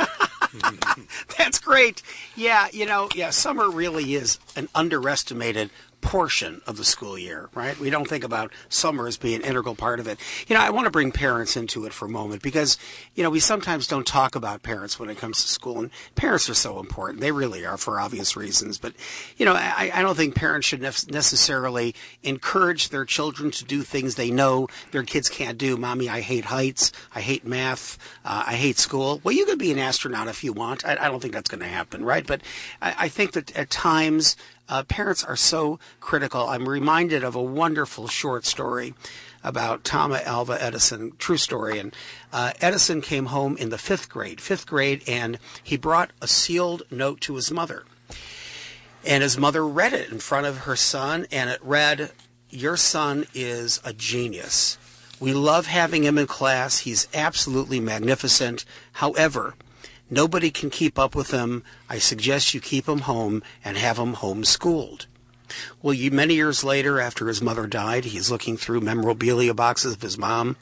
That's great. Yeah, you know, yeah, summer really is an underestimated portion of the school year, right? We don't think about summer as being an integral part of it. You know, I want to bring parents into it for a moment because, you know, we sometimes don't talk about parents when it comes to school, and parents are so important. They really are for obvious reasons. But, you know, I, I don't think parents should nef- necessarily encourage their children to do things they know their kids can't do. Mommy, I hate heights. I hate math. Uh, I hate school. Well, you could be an astronaut if you want. I, I don't think that's going to happen, right? But I, I think that at times Uh, parents are so critical. I'm reminded of a wonderful short story about Thomas Alva Edison, true story. And uh, Edison came home in the fifth grade, fifth grade, and he brought a sealed note to his mother. And his mother read it in front of her son, and it read, "Your son is a genius. We love having him in class. He's absolutely magnificent. However, nobody can keep up with him. I suggest you keep him home and have him homeschooled." Well, you, many years later, after his mother died, he's looking through memorabilia boxes of his mom,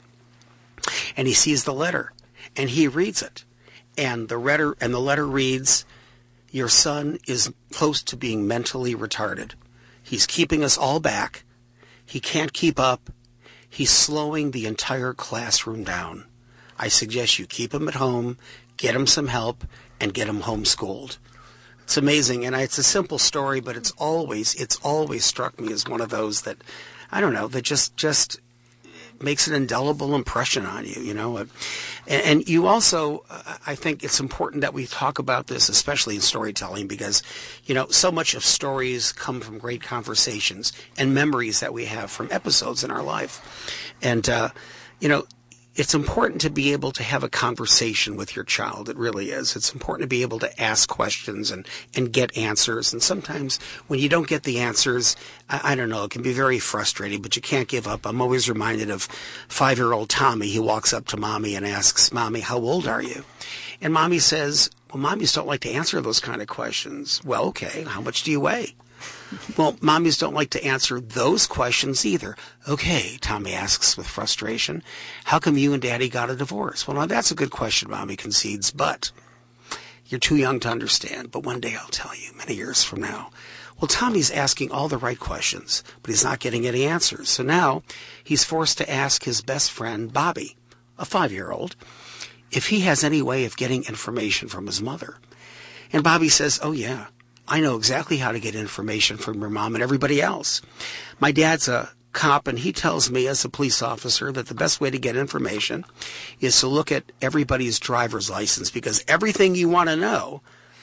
and he sees the letter, and he reads it. And the letter, and the letter reads, "Your son is close to being mentally retarded. He's keeping us all back. He can't keep up. He's slowing the entire classroom down. I suggest you keep him at home, get him some help, and get him homeschooled." It's amazing, and it's a simple story, but it's always it's always struck me as one of those that, I don't know, that just just makes an indelible impression on you, you know. And, and you also, uh, I think it's important that we talk about this, especially in storytelling, because, you know, so much of stories come from great conversations and memories that we have from episodes in our life. And, uh, you know, it's important to be able to have a conversation with your child. It really is. It's important to be able to ask questions and, and get answers. And sometimes when you don't get the answers, I, I don't know, it can be very frustrating, but you can't give up. I'm always reminded of five-year-old Tommy. He walks up to Mommy and asks, "Mommy, how old are you?" And Mommy says, "Well, mommies don't like to answer those kind of questions." "Well, okay, how much do you weigh?" "Well, mommies don't like to answer those questions either." "Okay," Tommy asks with frustration, "how come you and Daddy got a divorce?" "Well, now that's a good question," Mommy concedes, "but you're too young to understand. But one day I'll tell you, many years from now." Well, Tommy's asking all the right questions, but he's not getting any answers. So now he's forced to ask his best friend, Bobby, a five-year-old, if he has any way of getting information from his mother. And Bobby says, "Oh, yeah. I know exactly how to get information from your mom and everybody else. My dad's a cop, and he tells me as a police officer that the best way to get information is to look at everybody's driver's license, because everything you want to know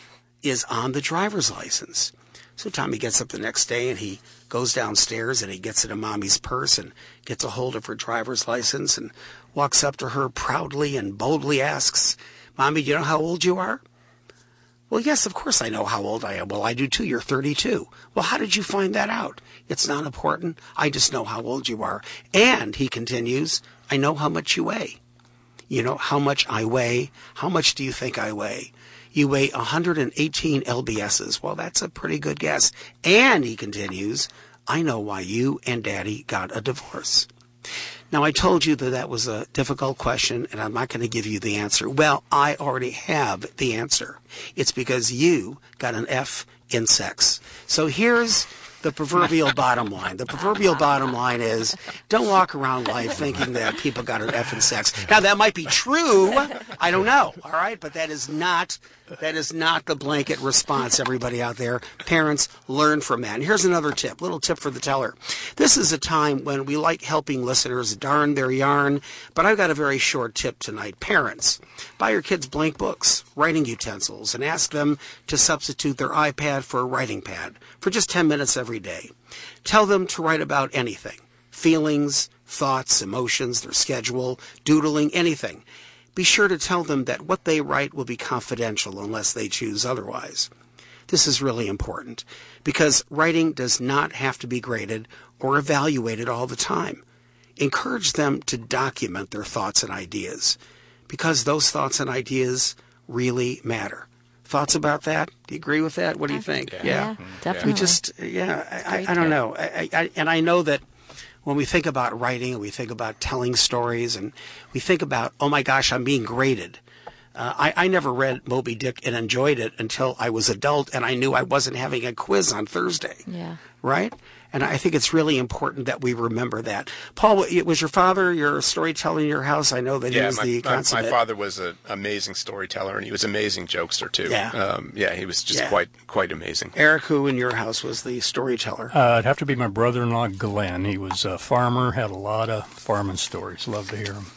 is on the driver's license." So Tommy gets up the next day, and he goes downstairs, and he gets into Mommy's purse and gets a hold of her driver's license and walks up to her proudly and boldly asks, "Mommy, do you know how old you are?" "Well, yes, of course I know how old I am." "Well, I do too. You're thirty-two. "Well, how did you find that out?" "It's not important. I just know how old you are. And," he continues, "I know how much you weigh." "You know how much I weigh? How much do you think I weigh?" "You weigh one hundred eighteen lbs's. "Well, that's a pretty good guess." "And," he continues, "I know why you and Daddy got a divorce." Now, I told you that that was a difficult question, and I'm not going to give you the answer. Well, I already have the answer. It's because you got an F in sex. So here's the proverbial bottom line. The proverbial bottom line is, don't walk around life thinking that people got an F in sex. Now, that might be true. I don't know. All right. But that is not, that is not the blanket response, everybody out there. Parents, learn from that. And here's another tip, little tip for the teller. This is a time when we like helping listeners darn their yarn, but I've got a very short tip tonight. Parents, buy your kids blank books, writing utensils, and ask them to substitute their iPad for a writing pad for just ten minutes every day. Tell them to write about anything, feelings, thoughts, emotions, their schedule, doodling, anything. Be sure to tell them that what they write will be confidential unless they choose otherwise. This is really important because writing does not have to be graded or evaluated all the time. Encourage them to document their thoughts and ideas because those thoughts and ideas really matter. Thoughts about that? Do you agree with that? What do you think? Yeah, yeah definitely. We just, yeah, I, I, I don't know. I, I, and I know that when we think about writing and we think about telling stories and we think about, oh my gosh, I'm being graded. Uh, I, I never read Moby Dick and enjoyed it until I was adult and I knew I wasn't having a quiz on Thursday. Yeah. Right? And I think it's really important that we remember that. Paul, was your father your storyteller in your house? I know that yeah, he was my, the consummate. my father was an amazing storyteller, and he was an amazing jokester, too. Yeah. Um, yeah, he was just yeah. quite quite amazing. Eric, who in your house was the storyteller? Uh, it'd have to be my brother-in-law, Glenn. He was a farmer, had a lot of farming stories. Love to hear him.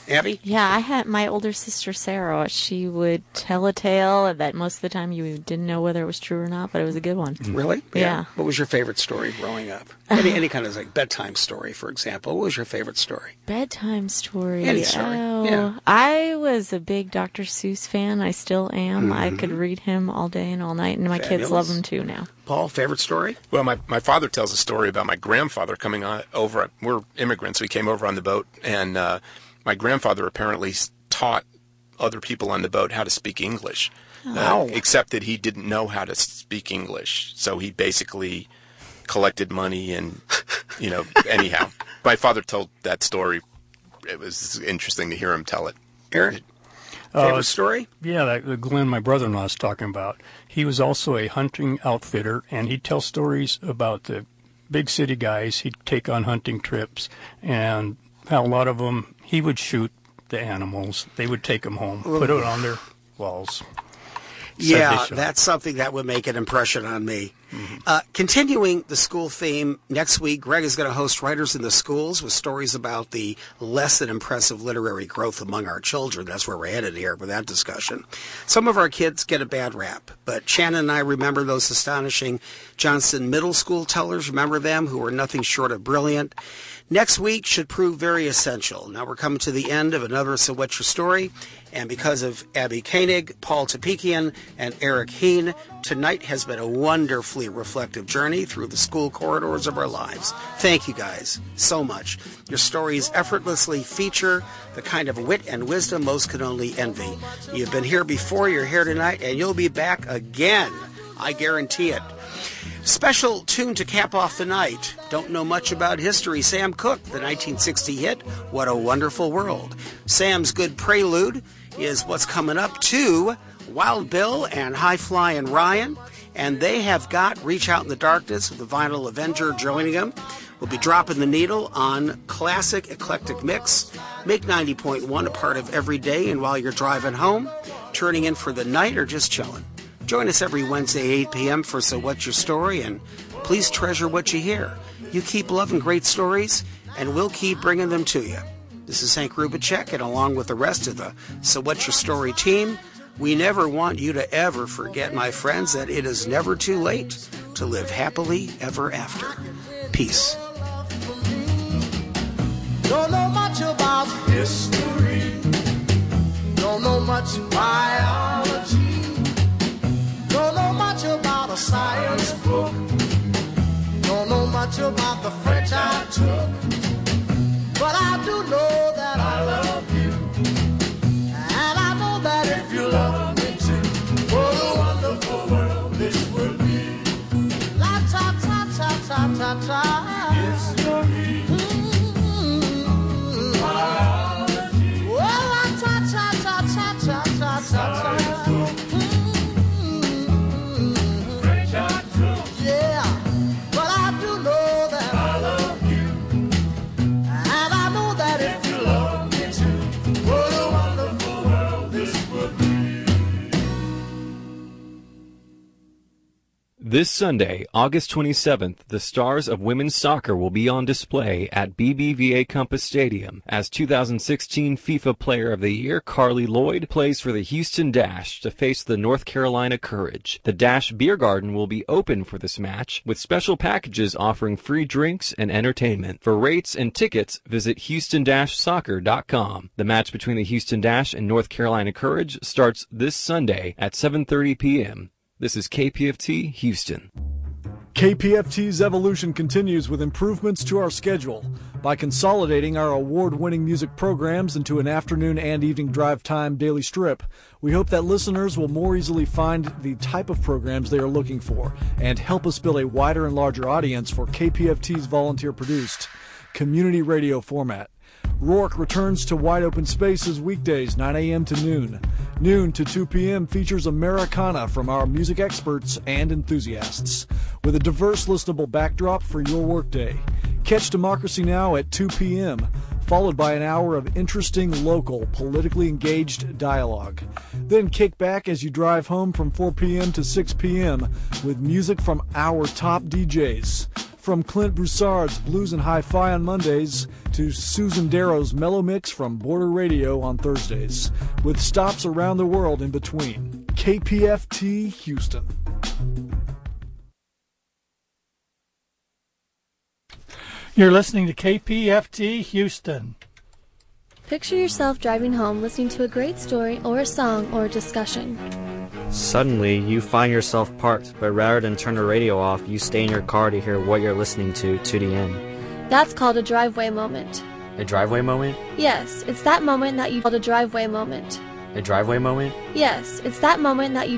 Abby? Yeah, I had my older sister Sarah. She would tell a tale that most of the time you didn't know whether it was true or not, but it was a good one. Really? Yeah. What was your favorite story growing up? Any any kind of like bedtime story, for example. What was your favorite story? Bedtime story. Any story. Oh, Yeah. I was a big Doctor Seuss fan. I still am. I Mm-hmm. could read him all day and all night, and my kids Fabulous. love him too now. Paul, favorite story? Well, my, my father tells a story about my grandfather coming on over. We're immigrants. We came over on the boat, and uh, my grandfather apparently s- taught other people on the boat how to speak English, Wow. uh, except that he didn't know how to speak English. So he basically collected money and, you know, anyhow. My father told that story. It was interesting to hear him tell it. Eric? Favorite Uh, story? Yeah, that uh, Glenn, my brother-in-law, was talking about. He was also a hunting outfitter, and he'd tell stories about the big city guys he'd take on hunting trips, and how a lot of them, he would shoot the animals. They would take them home, put it on their walls. Said they Yeah, shot. that's something that would make an impression on me. Uh, continuing the school theme, next week, Greg is going to host Writers in the Schools with stories about the less than impressive literary growth among our children. That's where we're headed here with that discussion. Some of our kids get a bad rap, but Shannon and I remember those astonishing Johnston Middle School tellers. Remember them, who were nothing short of brilliant. Next week should prove very essential. Now we're coming to the end of another So What's Your Story? And because of Abby Koenig, Paul Tapikian, and Eric Heen, tonight has been a wonderfully reflective journey through the school corridors of our lives. Thank you guys so much. Your stories effortlessly feature the kind of wit and wisdom most can only envy. You've been here before, you're here tonight, and you'll be back again. I guarantee it. Special tune to cap off the night. Don't know much about history. Sam Cooke, the nineteen sixty hit, What a Wonderful World. Sam's good prelude is what's coming up to Wild Bill and High Flying Ryan. And they have got Reach Out in the Darkness with the Vinyl Avenger joining them. We'll be dropping the needle on classic eclectic mix. Make ninety point one a part of every day, and while you're driving home, turning in for the night, or just chilling. Join us every Wednesday, eight p.m. for So What's Your Story, and please treasure what you hear. You keep loving great stories, and we'll keep bringing them to you. This is Hank Rubicek, and along with the rest of the So What's Your Story team, we never want you to ever forget, my friends, that it is never too late to live happily ever after. Peace. Don't know much about history. Don't know much biology. Don't know much about a science book. Don't know much about the French I took. But I do know that I love you. And I know that if you love me too, what a wonderful world this would be. La ta ta ta ta ta ta. History. Mm-hmm. Biology. Well, la ta ta ta ta ta ta ta ta. This Sunday, August twenty-seventh, the stars of women's soccer will be on display at B B V A Compass Stadium as two thousand sixteen FIFA Player of the Year Carly Lloyd plays for the Houston Dash to face the North Carolina Courage. The Dash Beer Garden will be open for this match, with special packages offering free drinks and entertainment. For rates and tickets, visit Houston Dash Soccer dot com. The match between the Houston Dash and North Carolina Courage starts this Sunday at seven thirty p.m. This is K P F T Houston. K P F T's evolution continues with improvements to our schedule. By consolidating our award-winning music programs into an afternoon and evening drive time daily strip, we hope that listeners will more easily find the type of programs they are looking for and help us build a wider and larger audience for K P F T's volunteer-produced community radio format. Rourke returns to Wide Open Spaces weekdays, nine a.m. to noon. Noon to two p.m. features Americana from our music experts and enthusiasts, with a diverse listenable backdrop for your workday. Catch Democracy Now! At two p.m., followed by an hour of interesting, local, politically engaged dialogue. Then kick back as you drive home from four p.m. to six p.m. with music from our top D Js. from Clint Broussard's Blues and Hi-Fi on Mondays to Susan Darrow's Mellow Mix from Border Radio on Thursdays, with stops around the world in between. K P F T Houston. You're listening to K P F T Houston. Picture yourself driving home listening to a great story or a song or a discussion. Suddenly, you find yourself parked, but rather than turn the radio off, you stay in your car to hear what you're listening to to the end. That's called a driveway moment. A driveway moment? Yes, it's that moment that you call a driveway moment. A driveway moment? Yes, it's that moment that you